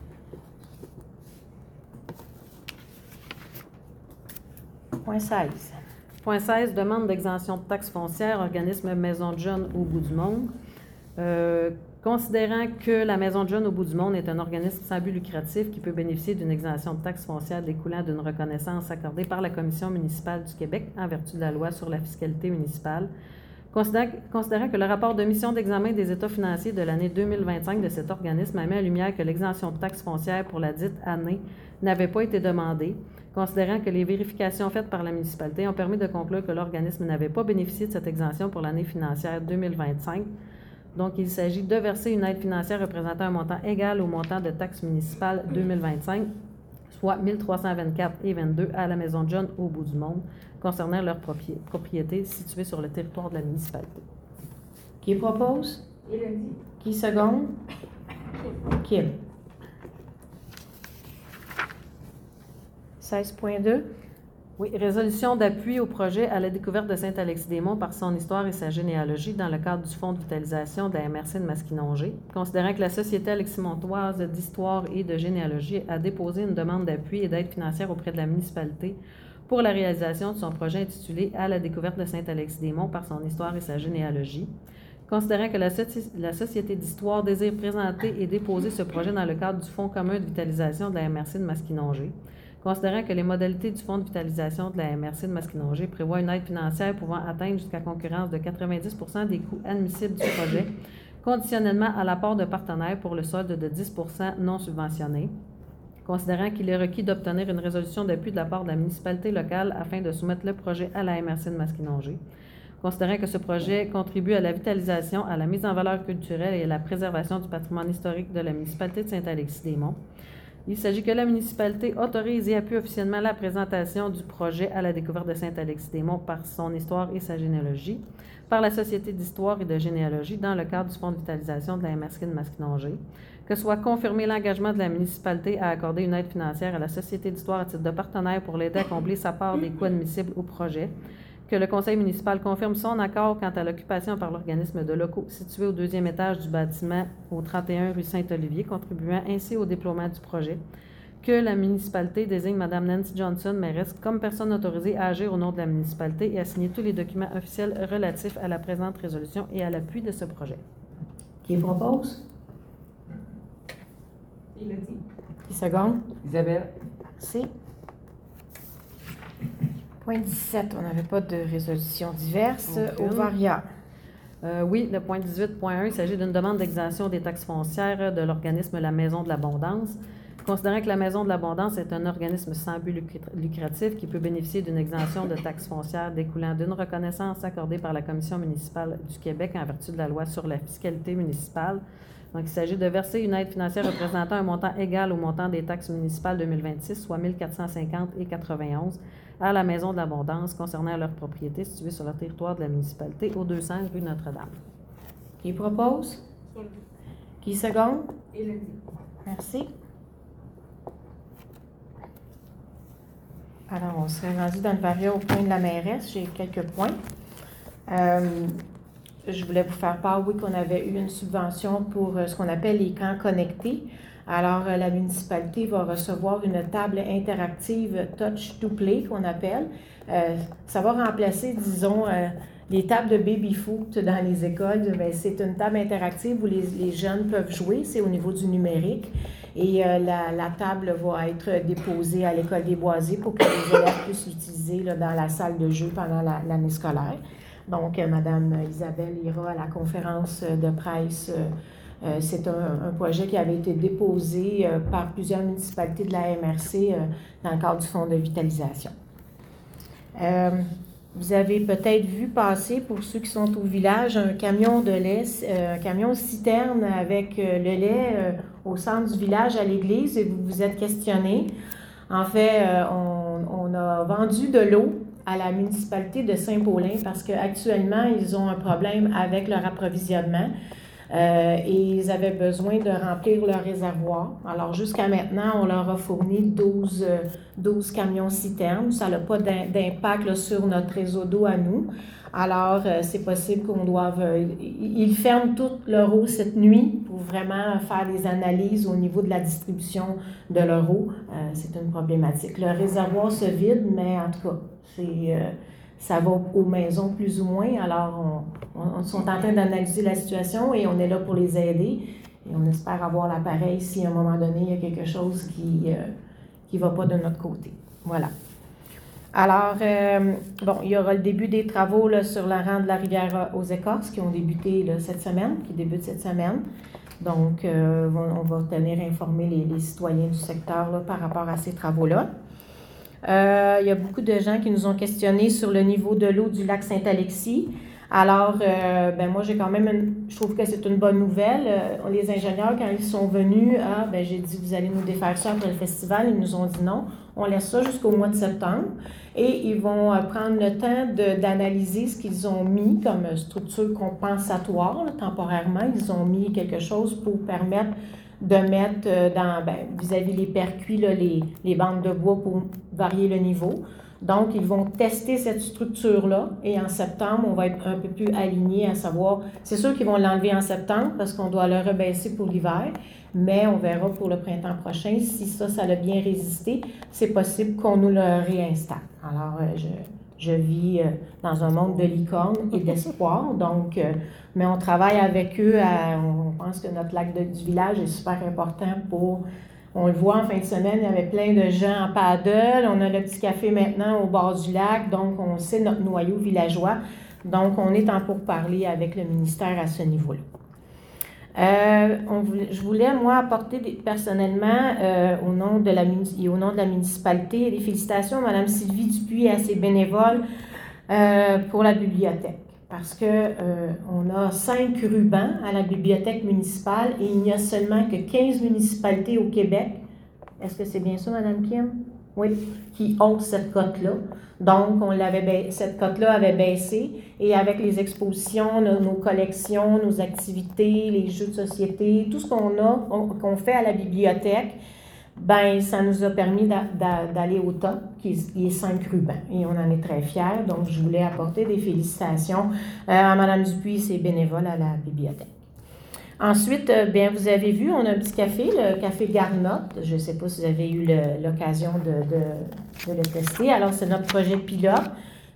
Point seize. Point seize, demande d'exemption de taxes foncières, organisme Maison de Jeunes au bout du monde. Euh, considérant que la Maison de Jeunes au bout du monde est un organisme sans but lucratif qui peut bénéficier d'une exemption de taxes foncières découlant d'une reconnaissance accordée par la Commission municipale du Québec en vertu de la loi sur la fiscalité municipale, considérant, considérant que le rapport de mission d'examen des états financiers de l'année deux mille vingt-cinq de cet organisme a mis en lumière que l'exemption de taxes foncières pour la dite année n'avait pas été demandée, considérant que les vérifications faites par la municipalité ont permis de conclure que l'organisme n'avait pas bénéficié de cette exemption pour l'année financière deux mille vingt-cinq. Donc, il s'agit de verser une aide financière représentant un montant égal au montant de taxes municipales deux mille vingt-cinq, soit mille trois cent vingt-quatre virgule vingt-deux à la Maison de Jeunes au bout du monde, concernant leur propri- propriété située sur le territoire de la municipalité. Qui propose? Élodie. Qui seconde? Kim. seize point deux. Oui, résolution d'appui au projet à la découverte de Saint-Alexis-des-Monts par son histoire et sa généalogie dans le cadre du Fonds de vitalisation de la M R C de Masquinongé. Considérant que la Société alexis-montoise d'histoire et de généalogie a déposé une demande d'appui et d'aide financière auprès de la municipalité pour la réalisation de son projet intitulé « À la découverte de Saint-Alexis-des-Monts par son histoire et sa généalogie ». Considérant que la, soci- la Société d'histoire désire présenter et déposer ce projet dans le cadre du Fonds commun de vitalisation de la M R C de Masquinongé. Considérant que les modalités du Fonds de vitalisation de la M R C de Masquinongé prévoient une aide financière pouvant atteindre jusqu'à concurrence de quatre-vingt-dix pour cent des coûts admissibles du projet, conditionnellement à l'apport de partenaires pour le solde de dix pour cent non subventionné. Considérant qu'il est requis d'obtenir une résolution d'appui de la part de la municipalité locale afin de soumettre le projet à la M R C de Masquinongé. Considérant que ce projet contribue à la vitalisation, à la mise en valeur culturelle et à la préservation du patrimoine historique de la municipalité de Saint-Alexis-des-Monts. Il s'agit que la municipalité autorise et appuie officiellement la présentation du projet à la découverte de Saint-Alexis-des-Monts par son histoire et sa généalogie, par la Société d'histoire et de généalogie dans le cadre du Fonds de vitalisation de la M R C de Masquinongé, que soit confirmé l'engagement de la municipalité à accorder une aide financière à la Société d'histoire à titre de partenaire pour l'aider à combler sa part des coûts admissibles au projet, que le conseil municipal confirme son accord quant à l'occupation par l'organisme de locaux situés au deuxième étage du bâtiment au trente et un rue Saint-Olivier, contribuant ainsi au déploiement du projet, que la municipalité désigne Mme Nancy Johnson, mairesse, comme personne autorisée à agir au nom de la municipalité et à signer tous les documents officiels relatifs à la présente résolution et à l'appui de ce projet. Qui propose? Élodie. Qui seconde? Isabelle. Merci. Point dix-sept, on n'avait pas de résolution diverse. Aucune. Ovaria. Euh, oui, le point dix-huit point un, il s'agit d'une demande d'exemption des taxes foncières de l'organisme La Maison de l'Abondance. Considérant que la Maison de l'Abondance est un organisme sans but lucratif qui peut bénéficier d'une exemption de taxes foncières découlant d'une reconnaissance accordée par la Commission municipale du Québec en vertu de la loi sur la fiscalité municipale. Donc, il s'agit de verser une aide financière représentant un montant égal au montant des taxes municipales deux mille vingt-six, soit mille quatre cent cinquante et quatre-vingt-onze, à la Maison de l'Abondance concernant leur propriété située sur le territoire de la municipalité au deux cents rue Notre-Dame. Qui propose? Qui seconde? Élève. Merci. Alors, on serait rendu dans le Varia au point de la mairesse. J'ai quelques points. Euh, je voulais vous faire part, oui, qu'on avait eu une subvention pour euh, ce qu'on appelle les camps connectés. Alors, euh, la municipalité va recevoir une table interactive Touch to Play, qu'on appelle. Euh, ça va remplacer, disons, euh, les tables de baby-foot dans les écoles. Bien, c'est une table interactive où les, les jeunes peuvent jouer. C'est au niveau du numérique. Et euh, la, la table va être déposée à l'École des Boisés pour que les élèves puissent l'utiliser là, dans la salle de jeu pendant la, l'année scolaire. Donc, euh, Mme Isabelle ira à la conférence de presse. Euh, euh, c'est un, un projet qui avait été déposé euh, par plusieurs municipalités de la M R C euh, dans le cadre du Fonds de vitalisation. Euh, Vous avez peut-être vu passer, pour ceux qui sont au village, un camion de lait, euh, un camion citerne avec euh, le lait euh, au centre du village à l'église et vous vous êtes questionné. En fait, euh, on, on a vendu de l'eau à la municipalité de Saint-Paulin parce qu'actuellement, ils ont un problème avec leur approvisionnement. Euh, et ils avaient besoin de remplir leur réservoir. Alors, jusqu'à maintenant, on leur a fourni douze, douze camions citernes. Ça n'a pas d'impact là, sur notre réseau d'eau à nous. Alors, euh, c'est possible qu'on doive... Euh, ils ferment toute leur eau cette nuit pour vraiment faire des analyses au niveau de la distribution de leur eau. Euh, c'est une problématique. Le réservoir se vide, mais en tout cas, c'est... Euh, ça va aux maisons plus ou moins. Alors, on, on, on sont en train d'analyser la situation et on est là pour les aider. Et on espère avoir l'appareil si à un moment donné, il y a quelque chose qui ne euh, va pas de notre côté. Voilà. Alors, euh, bon, il y aura le début des travaux là, sur la rente de la rivière aux Écorces qui ont débuté là, cette semaine, qui débutent cette semaine. Donc, euh, on, on va tenir informer les, les citoyens du secteur là, par rapport à ces travaux-là. Euh, il y a beaucoup de gens qui nous ont questionnés sur le niveau de l'eau du lac Saint-Alexis. Alors, euh, ben moi, j'ai quand même, une, je trouve que c'est une bonne nouvelle. Euh, les ingénieurs, quand ils sont venus, ah, ben, j'ai dit, vous allez nous défaire ça après le festival. Ils nous ont dit non, on laisse ça jusqu'au mois de septembre. Et ils vont euh, prendre le temps de, d'analyser ce qu'ils ont mis comme structure compensatoire, là, temporairement. Ils ont mis quelque chose pour permettre de mettre dans, ben, vis-à-vis les percuits, là, les, les bandes de bois pour varier le niveau. Donc, ils vont tester cette structure-là et en septembre, on va être un peu plus alignés à savoir, c'est sûr qu'ils vont l'enlever en septembre parce qu'on doit le rebaisser pour l'hiver, mais on verra pour le printemps prochain si ça, ça a bien résisté, c'est possible qu'on nous le réinstalle. Alors, je... Je vis euh, dans un monde de licorne et d'espoir, donc, euh, mais on travaille avec eux. À, on pense que notre lac de, du village est super important pour, on le voit en fin de semaine, il y avait plein de gens en paddle, on a le petit café maintenant au bord du lac, donc on sait notre noyau villageois, donc on est en pourparlers avec le ministère à ce niveau-là. Euh, on voulait, je voulais, moi, apporter des, personnellement, euh, au, nom de la, et au nom de la municipalité, des félicitations à Mme Sylvie Dupuis et à ses bénévoles euh, pour la bibliothèque. Parce que euh, on a cinq rubans à la bibliothèque municipale et il n'y a seulement que quinze municipalités au Québec. Est-ce que c'est bien ça, Mme Kim? Oui, qui ont cette cote-là. Donc, on l'avait, cette cote-là avait baissé et avec les expositions, nos, nos collections, nos activités, les jeux de société, tout ce qu'on a, on, qu'on fait à la bibliothèque, ben ça nous a permis d'a, d'a, d'aller au top, qui est, qui est cinq rubans. Et on en est très fiers. Donc, je voulais apporter des félicitations euh, à Mme Dupuis et ses bénévoles à la bibliothèque. Ensuite, bien, vous avez vu, on a un petit café, le café Garnotte. Je ne sais pas si vous avez eu le, l'occasion de, de, de le tester. Alors, c'est notre projet pilote.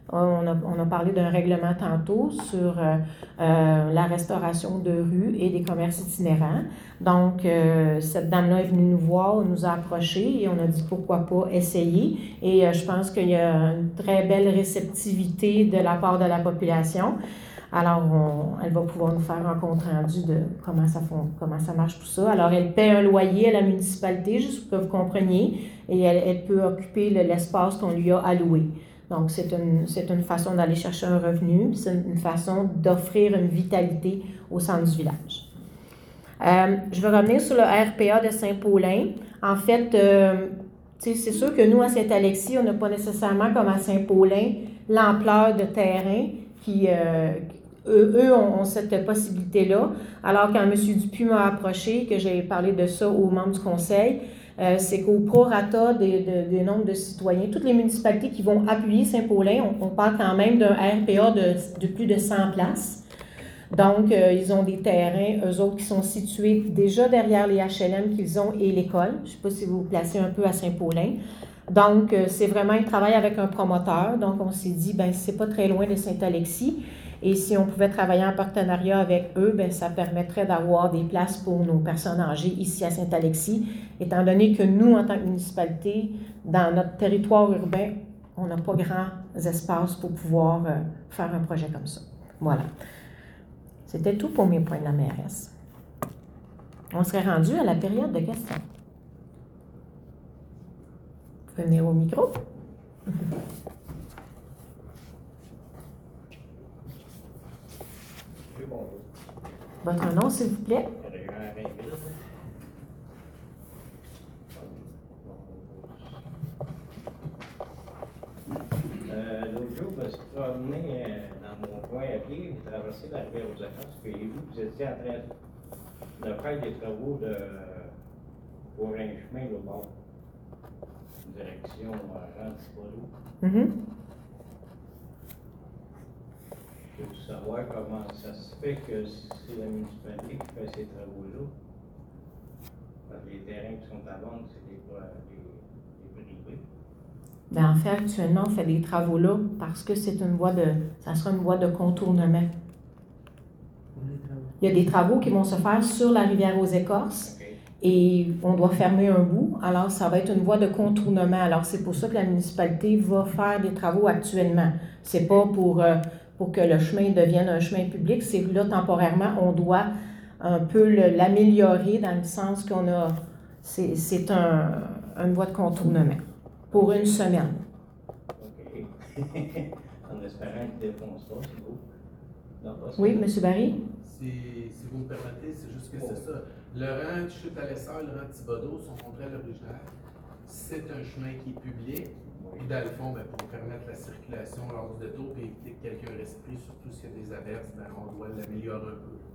On a, on a parlé d'un règlement tantôt sur euh, euh, la restauration de rues et des commerces itinérants. Donc, euh, cette dame-là est venue nous voir, nous a approchés et on a dit pourquoi pas essayer. Et euh, je pense qu'il y a une très belle réceptivité de la part de la population. Alors, on, elle va pouvoir nous faire un compte rendu de comment ça, font, comment ça marche tout ça. Alors, elle paie un loyer à la municipalité, juste pour que vous compreniez, et elle, elle peut occuper le, l'espace qu'on lui a alloué. Donc, c'est une, c'est une façon d'aller chercher un revenu, c'est une façon d'offrir une vitalité au centre du village. Euh, je vais revenir sur le R P A de Saint-Paulin. En fait, euh, c'est sûr que nous, à Saint-Alexis, on n'a pas nécessairement comme à Saint-Paulin l'ampleur de terrain qui, euh, eux, eux ont, ont cette possibilité-là. Alors, quand M. Dupuis m'a approché, que j'ai parlé de ça aux membres du conseil, Euh, c'est qu'au prorata des, de, des nombres de citoyens, toutes les municipalités qui vont appuyer Saint-Paulin, on, on parle quand même d'un R P A de, de plus de cent places. Donc, euh, ils ont des terrains, eux autres, qui sont situés déjà derrière les H L M qu'ils ont et l'école. Je ne sais pas si vous vous placez un peu à Saint-Paulin. Donc, euh, c'est vraiment un travail avec un promoteur. Donc, on s'est dit, ben c'est pas très loin de Saint-Alexis. Et si on pouvait travailler en partenariat avec eux, bien, ça permettrait d'avoir des places pour nos personnes âgées ici à Saint-Alexis, étant donné que nous, en tant que municipalité, dans notre territoire urbain, on n'a pas grands espaces pour pouvoir euh, faire un projet comme ça. Voilà. C'était tout pour mes points de la mairesse. On serait rendu à la période de questions. Venez au micro. Votre nom, s'il vous plaît? Euh, L'autre jour, je me suis promené euh, dans mon coin à pied, j'ai traversé la rivière aux Acaces, puis j'ai vu que vous étiez en train de faire des travaux de, pour un chemin au bord, direction euh, Jean-Thibaudot. Mm-hmm. Je veux savoir comment ça se fait que c'est la municipalité qui fait ces travaux-là. Parce que les terrains qui sont à vendre, c'est des, des, des privés. Bien, en fait, actuellement, on fait des travaux là parce que c'est une voie de, ça sera une voie de contournement. Il y a des travaux qui vont se faire sur la rivière aux Écorces. Okay. Et on doit fermer un bout, alors ça va être une voie de contournement. Alors, c'est pour ça que la municipalité va faire des travaux actuellement. C'est pas pour... Euh, pour que le chemin devienne un chemin public, c'est là, temporairement, on doit un peu le, l'améliorer dans le sens qu'on a, c'est, c'est un, une voie de contournement pour une semaine. OK. En espérant qu'il défonce pas, c'est beau. Non, pas oui, M. Barry? Si, si vous me permettez, c'est juste que oh. c'est ça. Le rang Chute à l'Essor, le rang Thibodeau sont contre l'original. C'est un chemin qui est public. Puis dans le fond, ben, pour permettre la circulation lors du détour et éviter que quelqu'un reste pris, surtout s'il y a des averses, ben, on doit l'améliorer un peu.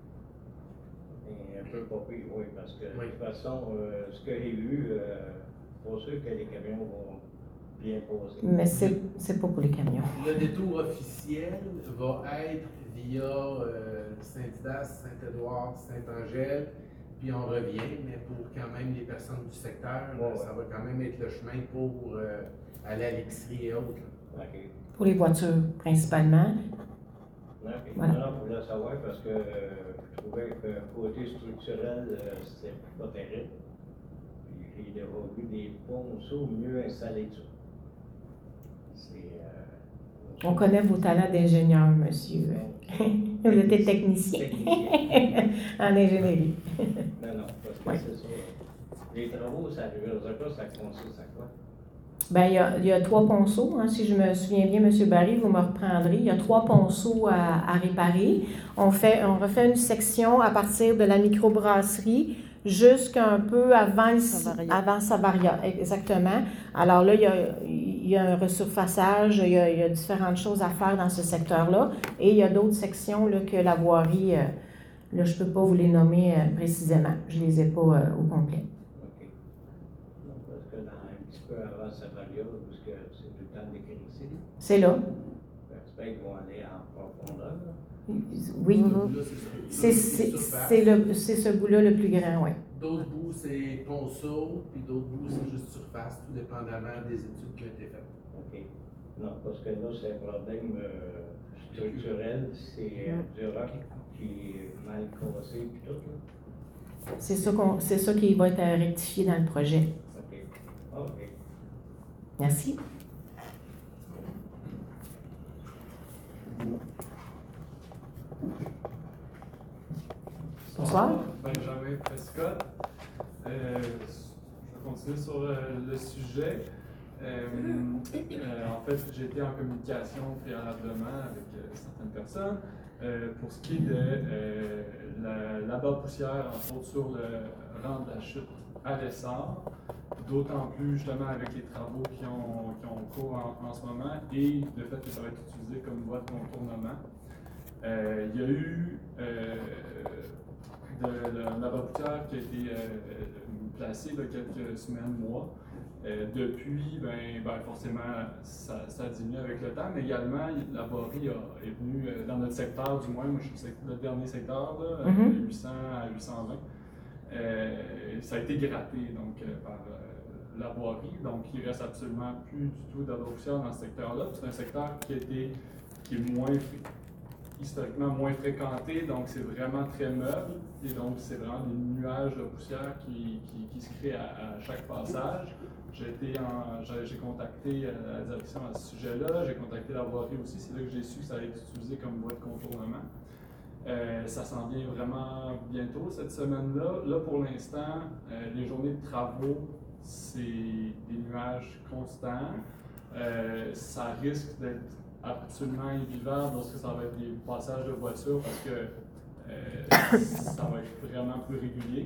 Et un peu pas pris, oui, parce que oui. De toute façon, euh, ce que j'ai vu, euh, pas sûr que les camions vont bien poser. Mais c'est, c'est pas pour les camions. Le détour officiel va être via euh, Saint-Didas, Saint-Édouard, Saint-Angèle, puis on revient, mais pour quand même les personnes du secteur, ouais, là, ouais. Ça va quand même être le chemin pour euh, aller à l'épicerie et autres. Okay. Pour les voitures, principalement. Okay. Voilà. Non, je voulais savoir parce que euh, je trouvais que côté structurel, euh, c'était pas terrible. Puis j'ai déjà vu des ponceaux mieux installés que ça. C'est, euh, on connaît vos talents d'ingénieur, monsieur. Vous êtes technicien en ingénierie. Non, non, parce que ouais. C'est ça. Les travaux, ça, ça consiste à quoi? Bien, il y a, il y a trois ponceaux, hein, si je me souviens bien, M. Barry, vous me reprendrez. Il y a trois ponceaux à, à réparer. On, fait, on refait une section à partir de la microbrasserie jusqu'un peu avant, Savaria. avant Savaria, exactement. Alors là, il y a, il y a un resurfaçage, il y a, il y a différentes choses à faire dans ce secteur-là. Et il y a d'autres sections là, que la voirie, euh, là, je ne peux pas vous les nommer euh, précisément. Je ne les ai pas euh, au complet. OK. Donc, parce que dans un petit peu avant Savaria, parce que c'est tout le temps décrit ici. C'est là. J'espère qu'ils vont aller en profondeur. Là. Oui, c'est, c'est, c'est, le, c'est ce bout-là le plus grand, oui. D'autres bouts, c'est ponceau, puis d'autres bouts, c'est juste surface, tout dépendamment des études qui ont été faites. OK. Non, parce que là, c'est un problème euh, structurel, c'est euh, du roc qui est mal cassé et tout. Là. C'est ça, qu'on, c'est ça qui va être rectifié dans le projet. OK. OK. Merci. Bonsoir. Benjamin Prescott. Euh, je vais continuer sur euh, le sujet. Euh, euh, en fait, j'ai été en communication préalablement avec euh, certaines personnes euh, pour ce qui est de euh, la, la bas poussière, entre autres sur le rang de la chute à l'essor, d'autant plus justement avec les travaux qui ont, qui ont cours en, en ce moment et le fait que ça va être utilisé comme voie de contournement. Euh, il y a eu euh, de, de, la bas poussière qui a été euh, placée il y a quelques semaines, mois. Euh, depuis, ben, ben forcément, ça, ça diminue avec le temps, mais également, la borie a, est venue euh, dans notre secteur, du moins, moi je suis le dernier secteur, là, Mm-hmm. huit cents à huit cent vingt. Euh, ça a été gratté donc, euh, par euh, la boirie, donc il ne reste absolument plus du tout de poussière dans ce secteur-là. C'est un secteur qui, a été, qui est moins, historiquement moins fréquenté, donc c'est vraiment très meuble, et donc c'est vraiment des nuages de poussière qui, qui, qui se créent à, à chaque passage. J'ai été en, j'ai, j'ai contacté euh, la direction à ce sujet-là, j'ai contacté la voirie aussi, c'est là que j'ai su que ça allait être utilisé comme voie de contournement. Euh, ça s'en vient vraiment bientôt cette semaine-là. Là, pour l'instant, euh, les journées de travaux, c'est des nuages constants. Euh, ça risque d'être absolument invivable lorsque ça va être des passages de voitures parce que euh, ça va être vraiment plus régulier.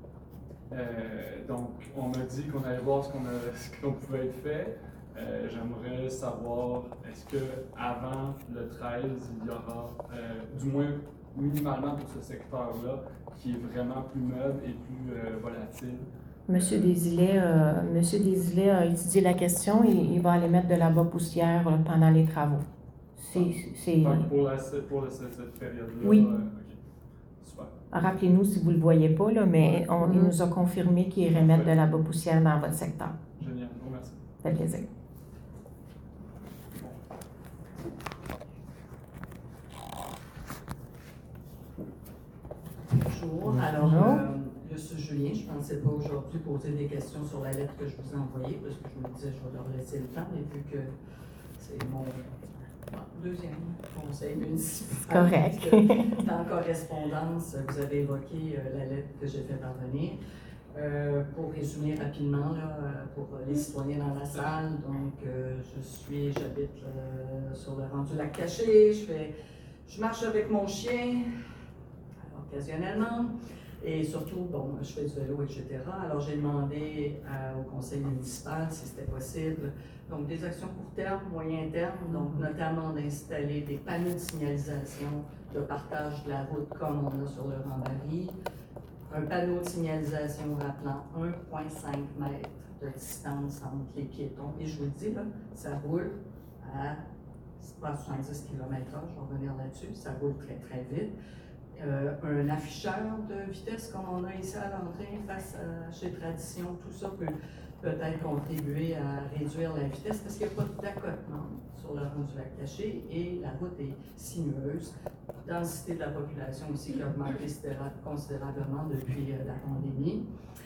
Euh, donc, on m'a dit qu'on allait voir ce qu'on, a, ce qu'on pouvait être fait. Euh, j'aimerais savoir, est-ce qu'avant le treize, il y aura, euh, du moins minimalement pour ce secteur-là, qui est vraiment plus meuble et plus euh, volatile. Monsieur Desilets, euh, Monsieur Desilets a étudié la question et il va aller mettre de la bas poussière euh, pendant les travaux. C'est, c'est... Donc, pour, la, pour la, cette, cette période-là, Oui. euh, OK. Super. Rappelez-nous si vous ne le voyez pas, là, mais on, il nous a confirmé qu'il irait mettre de la bas poussière dans votre secteur. Génial. Je vous remercie. Ça fait plaisir. Bonjour. Alors, Bonjour. euh, je suis Julien. Je ne pensais pas aujourd'hui poser des questions sur la lettre que je vous ai envoyée parce que je me disais je vais leur laisser le temps, mais vu que c'est mon deuxième conseil municipal. Correct. Dans correspondance, vous avez évoqué euh, la lettre que j'ai fait parvenir. Euh, pour résumer rapidement, là, pour les citoyens dans la salle, donc euh, je suis, j'habite euh, sur le rendu lac Caché, je fais, je marche avec mon chien, occasionnellement, et surtout, bon, je fais du vélo, et cetera. Alors j'ai demandé à, au conseil municipal si c'était possible, donc des actions court terme, moyen terme, donc notamment d'installer des panneaux de signalisation de partage de la route comme on a sur le Rambari, un panneau de signalisation rappelant un virgule cinq mètres de distance entre les piétons. Et je vous le dis, là, ça roule à soixante-dix kilomètres heure, je vais revenir là-dessus, ça roule très très vite. Euh, un afficheur de vitesse comme on a ici à l'entrée face à chez Tradition, tout ça peut peut-être contribuer à réduire la vitesse parce qu'il n'y a pas d'accotement sur le rond du lac Caché et la route est sinueuse. Densité de la population aussi qui a augmenté considérablement depuis euh, la pandémie.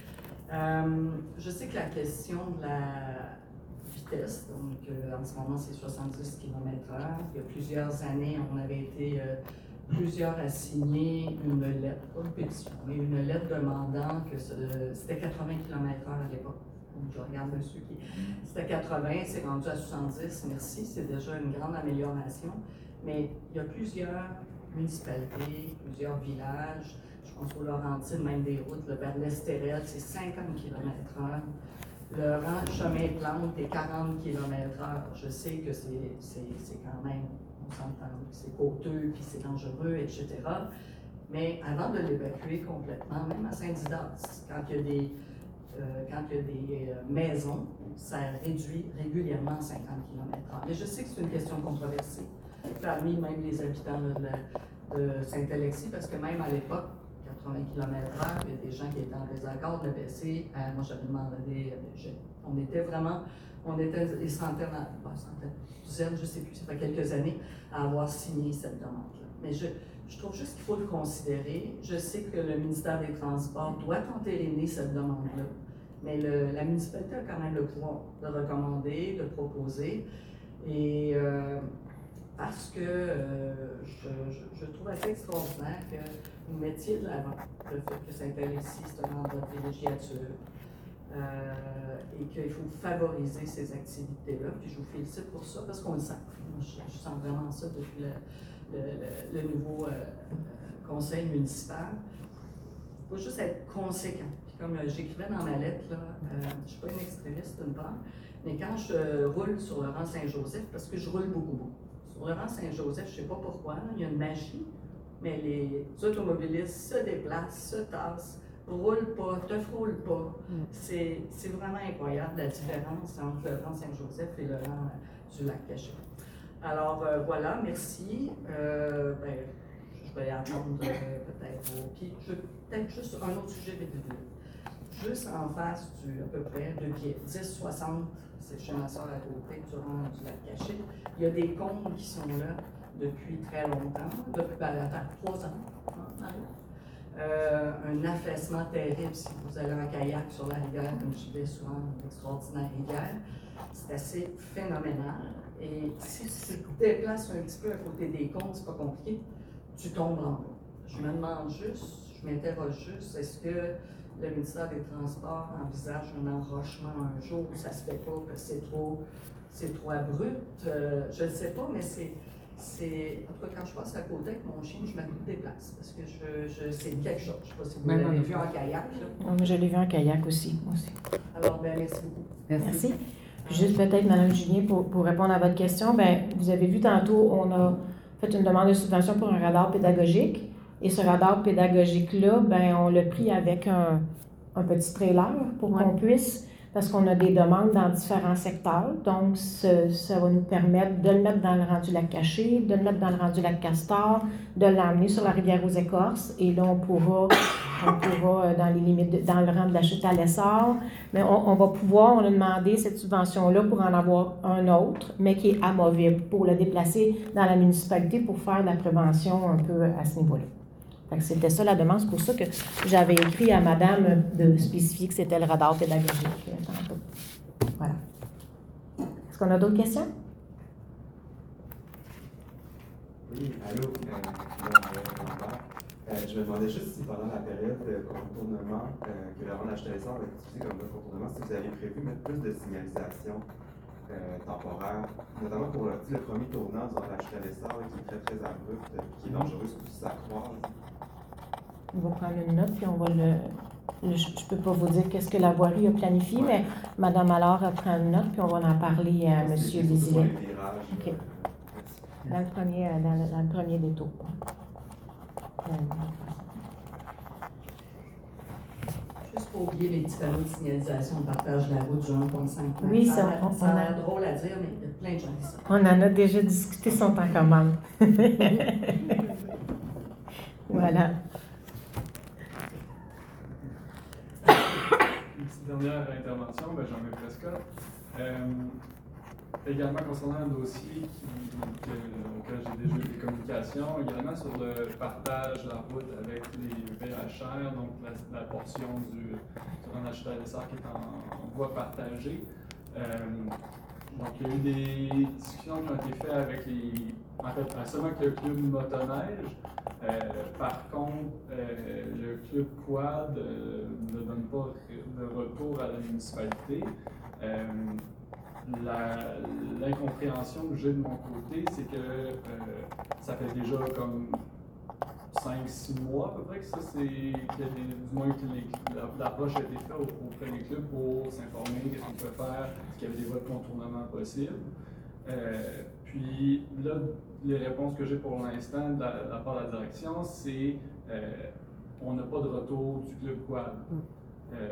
Euh, je sais que la question de la vitesse, donc euh, en ce moment c'est soixante-dix kilomètres heure, il y a plusieurs années on avait été euh, plusieurs à signer une lettre, pas une pétition, mais une lettre demandant que ce, c'était quatre-vingts kilomètres heure à l'époque. Donc, je regarde monsieur qui. C'était quatre-vingts, c'est rendu à soixante-dix, merci, c'est déjà une grande amélioration. Mais il y a plusieurs municipalités, plusieurs villages, je pense aux Laurentides, même des routes, le vers l'Estérel, c'est cinquante kilomètres heure. Le rang chemin plante est quarante kilomètres heure. Je sais que c'est, c'est, c'est quand même, on s'entend, c'est coûteux, puis c'est dangereux, et cetera. Mais avant de l'évacuer complètement, même à Saint-Didas, quand il y a des, euh, quand il y a des euh, maisons, ça réduit régulièrement à cinquante kilomètres heure. Mais je sais que c'est une question controversée parmi même les habitants là, de, la, de Saint-Alexis, parce que même à l'époque, quatre-vingts kilomètres heure, il y a des gens qui étaient en désaccord de le baisser. Euh, moi, j'avais demandé, euh, j'ai- on était vraiment, on était des centaines, pas centaines, dizaines, je ne sais plus, ça fait quelques années, à avoir signé cette demande-là. Mais je, je trouve juste qu'il faut le considérer. Je sais que le ministère des Transports doit entériner cette demande-là, mais le, la municipalité a quand même le pouvoir de recommander, de proposer. Et euh, parce que euh, je, je, je trouve assez extraordinaire que vous mettiez de l'avant le fait que Saint-Alexis, c'est un endroit de villégiature euh, et qu'il faut favoriser ces activités-là. Puis je vous félicite pour ça parce qu'on le sent. Moi, je, je sens vraiment ça depuis le, le, le, le nouveau euh, conseil municipal. Il faut juste être conséquent. Puis comme euh, j'écrivais dans ma lettre, là, euh, je ne suis pas une extrémiste d'une part, mais quand je roule sur le rang Saint-Joseph, parce que je roule beaucoup, beaucoup. Sur le rang Saint-Joseph, je ne sais pas pourquoi, là, il y a une magie, mais les automobilistes se déplacent, se tassent, roulent pas, te frôlent pas. Mm. C'est, c'est vraiment incroyable la différence entre le rang Saint-Joseph et le rang euh, du lac-Caché. Alors euh, voilà, merci. Euh, ben, je vais attendre euh, peut-être au pied. Peut-être juste un autre sujet vite, vite, vite. Juste en face du à peu près de pieds, dix soixante, c'est chez ma soeur à côté, du rang du lac-Caché. Il y a des cônes qui sont là depuis très longtemps, depuis ben, trois ans. Hein, euh, un affaissement terrible si vous allez en kayak sur la rivière, comme je vais souvent, une extraordinaire rivière. C'est assez phénoménal. Et si tu te déplaces un petit peu à côté des cônes, c'est pas compliqué, tu tombes en bas. Je me demande juste, je m'interroge juste, est-ce que le ministère des Transports envisage un enrochement un jour où ça se fait pas, que c'est trop, c'est trop abrupt? Euh, je ne sais pas, mais c'est, c'est. En tout cas, quand je passe à côté avec mon chien, je me déplace parce que je, je, c'est quelque chose. Je ne sais pas si vous l'avez vu en kayak. Là. Oui, je l'ai vu en kayak aussi, moi aussi. Alors, ben, merci beaucoup. Merci. merci. Puis juste peut-être, Mme Julien, pour, pour répondre à votre question, bien, vous avez vu tantôt, on a fait une demande de subvention pour un radar pédagogique. Et ce radar pédagogique-là, ben, on l'a pris avec un, un petit trailer pour ouais. qu'on puisse, parce qu'on a des demandes dans différents secteurs. Donc, ce, ça va nous permettre de le mettre dans le rang du lac Caché, de le mettre dans le rang du lac Castor, de l'emmener sur la rivière aux Écorces. Et là, on pourra, on pourra dans les limites, de, dans le rang de la chute à l'essor. Mais on, on va pouvoir, on a demandé cette subvention-là pour en avoir un autre, mais qui est amovible, pour le déplacer dans la municipalité pour faire de la prévention un peu à ce niveau-là. C'était ça la demande, c'est pour ça que j'avais écrit à madame de spécifier que c'était le radar pédagogique. Voilà. Est-ce qu'on a d'autres questions? Oui, allô, euh, euh, je me demandais juste si pendant la période de contournement euh, que le rang d'Achtelessor va être utilisé comme de contournement, si vous avez prévu mettre plus de signalisation euh, temporaire, notamment pour le, le premier tournant du rang d'Achtelessor qui est très très abrupt, qui est dangereux surtout si ça croise. On va prendre une note, puis on va le... le je ne peux pas vous dire qu'est-ce que la voirie a planifié, ouais. mais Mme Allard prend une note, puis on va en parler à M. Désilets. OK. Dans le premier, dans le, dans le premier détour. Juste pour oublier les petits panneaux de signalisation de partage de la route du un virgule cinq. Oui, ça, ça, on, ça on a a l'air drôle à dire, mais il y a plein de gens qui sont. On en a déjà discuté, sont en commande. Voilà. Une petite dernière intervention, Benjamin Prescott. Euh, également concernant un dossier qui, que, auquel j'ai déjà eu des communications, également sur le partage de la route avec les V H R, donc la, la portion du, du rang d'Achtelessor qui est en, en voie partagée. Euh, donc, il y a eu des discussions qui ont été faites avec les. En fait, seulement avec le club motoneige. Euh, par contre, euh, le club quad euh, ne donne pas de retour à la municipalité. Euh, la, l'incompréhension que j'ai de mon côté, c'est que euh, ça fait déjà comme cinq six mois à peu près que ça, c'est qu'il y a des, du moins que les, l'approche a été faite auprès des clubs pour s'informer qu'est-ce qu'on peut faire, est-ce qu'il y avait des voies de contournement possibles. Euh, puis là, les réponses que j'ai pour l'instant de la, de la part de la direction, c'est euh, on n'a pas de retour du club quad. Euh,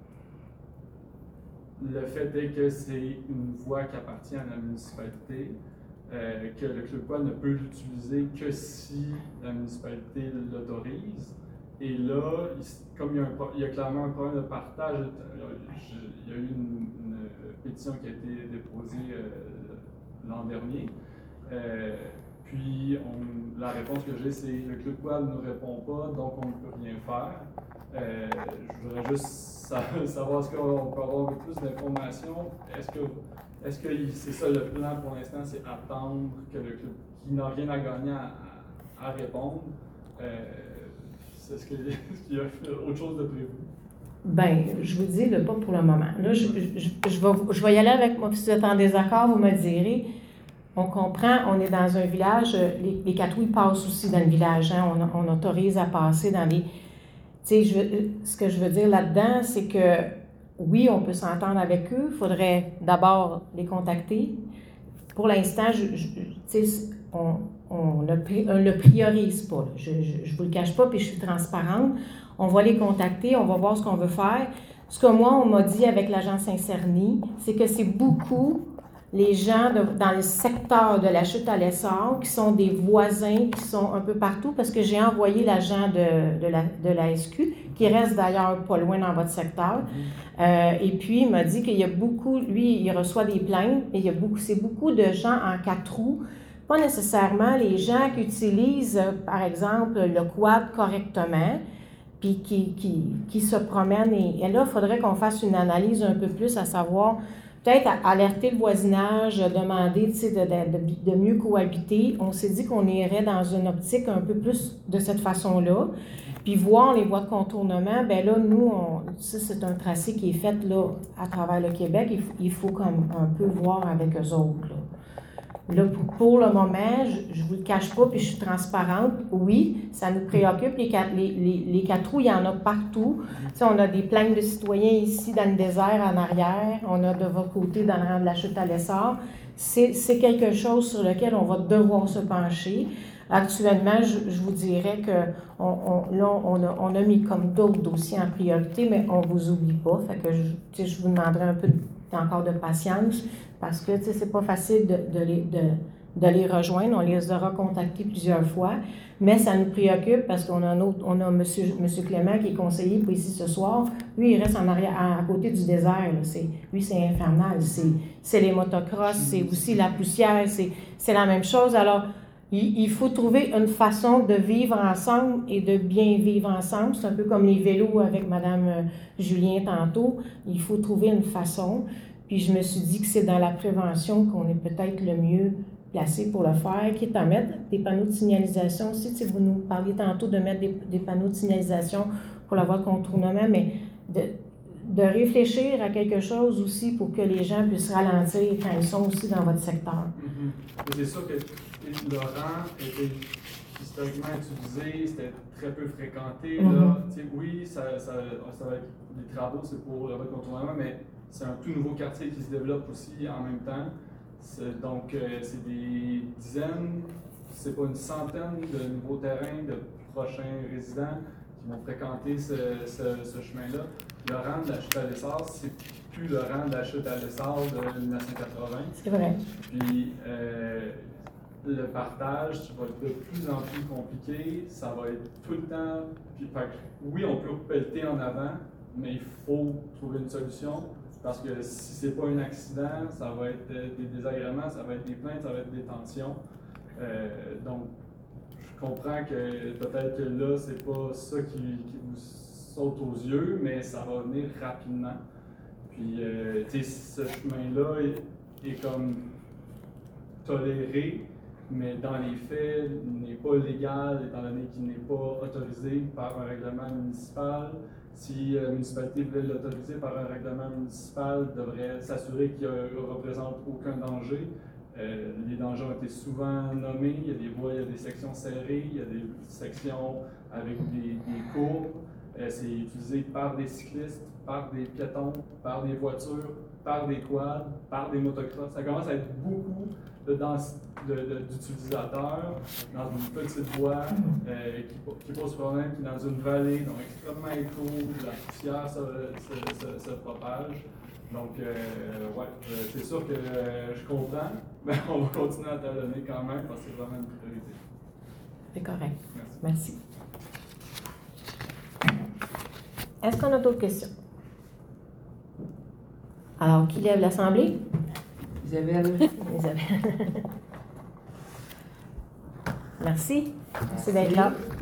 le fait est que c'est une voie qui appartient à la municipalité, euh, que le club quad ne peut l'utiliser que si la municipalité l'autorise. Et là, il, comme il y, a un, il y a clairement un problème de partage, il y a eu une, une pétition qui a été déposée euh, l'an dernier. Euh, puis on, la réponse que j'ai, c'est le Club Quad ne répond pas, donc on ne peut rien faire. Euh, je voudrais juste savoir est-ce qu'on peut avoir un peu plus d'informations. Est-ce que est-ce que c'est ça le plan pour l'instant, c'est attendre que le club qui n'a rien à gagner à, à, à répondre? Euh, est-ce qu'il y a autre chose de prévu? Bien, je vous dis, là, pas pour le moment. Là, je, je, je, vais, je vais y aller avec moi. Si vous êtes en désaccord, vous me le direz. On comprend, on est dans un village, les, les Catouilles passent aussi dans le village. Hein, on, on autorise à passer dans les... Tu sais, je, ce que je veux dire là-dedans, c'est que oui, on peut s'entendre avec eux. Il faudrait d'abord les contacter. Pour l'instant, je, je, tu sais, on on ne le priorise pas. Je ne vous le cache pas, puis je suis transparente. On va les contacter, on va voir ce qu'on veut faire. Ce que moi, on m'a dit avec l'agence Saint-Cerny, c'est que c'est beaucoup les gens de, dans le secteur de la chute à l'essor qui sont des voisins, qui sont un peu partout, parce que j'ai envoyé l'agent de, de, la, de la S Q, qui reste d'ailleurs pas loin dans votre secteur. Euh, et puis, il m'a dit qu'il y a beaucoup, lui, il reçoit des plaintes, mais il y a beaucoup, c'est beaucoup de gens en quatre roues, pas nécessairement les gens qui utilisent, par exemple, le quad correctement, puis qui, qui, qui se promènent. Et, et là, il faudrait qu'on fasse une analyse un peu plus, à savoir, peut-être alerter le voisinage, demander de, de, de mieux cohabiter. On s'est dit qu'on irait dans une optique un peu plus de cette façon-là. Puis voir les voies de contournement, bien là, nous, on, ça, c'est un tracé qui est fait là, à travers le Québec. Il faut, il faut comme un peu voir avec eux autres. Là. Là, pour, pour le moment, je ne vous le cache pas, puis je suis transparente. Oui, ça nous préoccupe. Les, les, les, les quatre roues, il y en a partout. Tu sais, on a des plaintes de citoyens ici dans le désert, en arrière. On a de votre côté dans le rang de la chute à l'essor. C'est, c'est quelque chose sur lequel on va devoir se pencher. Actuellement, je, je vous dirais que on, on, là, on a, on a mis comme d'autres dossiers en priorité, mais on ne vous oublie pas. Fait que je, tu sais, je vous demanderai un peu encore de patience. Parce que, tu sais, c'est pas facile de, de, les, de, de les rejoindre. On les aura contactés plusieurs fois. Mais ça nous préoccupe parce qu'on a un autre, on a M. Monsieur Clément qui est conseiller pour ici ce soir. Lui, il reste en arrière, à, à côté du désert. Là. C'est, lui, c'est infernal. C'est, c'est les motocross, c'est aussi la poussière, c'est, c'est la même chose. Alors, il, il faut trouver une façon de vivre ensemble et de bien vivre ensemble. C'est un peu comme les vélos avec Mme Julien tantôt. Il faut trouver une façon. Puis je me suis dit que c'est dans la prévention qu'on est peut-être le mieux placé pour le faire, qui est à mettre des panneaux de signalisation aussi. Tu sais, vous nous parliez tantôt de mettre des, des panneaux de signalisation pour la voie de contournement, mais de, de réfléchir à quelque chose aussi pour que les gens puissent ralentir quand ils sont aussi dans votre secteur. Mm-hmm. C'est sûr que le rang était historiquement utilisé, c'était très peu fréquenté. Mm-hmm. Là, tu sais, oui, ça, ça, ça va être des travaux, c'est pour la voie de contournement, mais c'est un tout nouveau quartier qui se développe aussi en même temps. C'est, donc, euh, c'est des dizaines, c'est pas une centaine de nouveaux terrains de prochains résidents qui vont fréquenter ce, ce, ce chemin-là. Le rang de la chute à l'essor, c'est plus le rang de la chute à l'essor de mille neuf cent quatre-vingts. C'est vrai. Puis, euh, le partage va être de plus en plus compliqué. Ça va être tout le temps. Puis, fait, oui, on peut pelleter en avant, mais il faut trouver une solution. Parce que si c'est pas un accident, ça va être des désagréments, ça va être des plaintes, ça va être des tensions. Euh, donc, je comprends que peut-être que là, c'est pas ça qui, qui vous saute aux yeux, mais ça va venir rapidement. Puis, euh, tu sais, ce chemin-là est, est comme toléré, mais dans les faits, n'est pas légal, étant donné qu'il n'est pas autorisé par un règlement municipal. Si la municipalité voulait l'autoriser par un règlement municipal, devrait s'assurer qu'il ne représente aucun danger. Euh, les dangers ont été souvent nommés. Il y a des voies, il y a des sections serrées, il y a des sections avec des, des courbes. Euh, c'est utilisé par des cyclistes, par des piétons, par des voitures, par des quads, par des motocross. Ça commence à être beaucoup de de, de, d'utilisateurs dans une petite voie euh, qui, qui pose problème, qui est dans une vallée, donc extrêmement éco, la poussière se, se, se, se propage. Donc, euh, ouais, c'est sûr que euh, je comprends, mais on va continuer à talonner quand même parce que c'est vraiment une priorité. C'est correct. Merci. Merci. Est-ce qu'on a d'autres questions? Alors, qui lève l'Assemblée? Isabelle. Isabelle. Merci. Merci d'être là.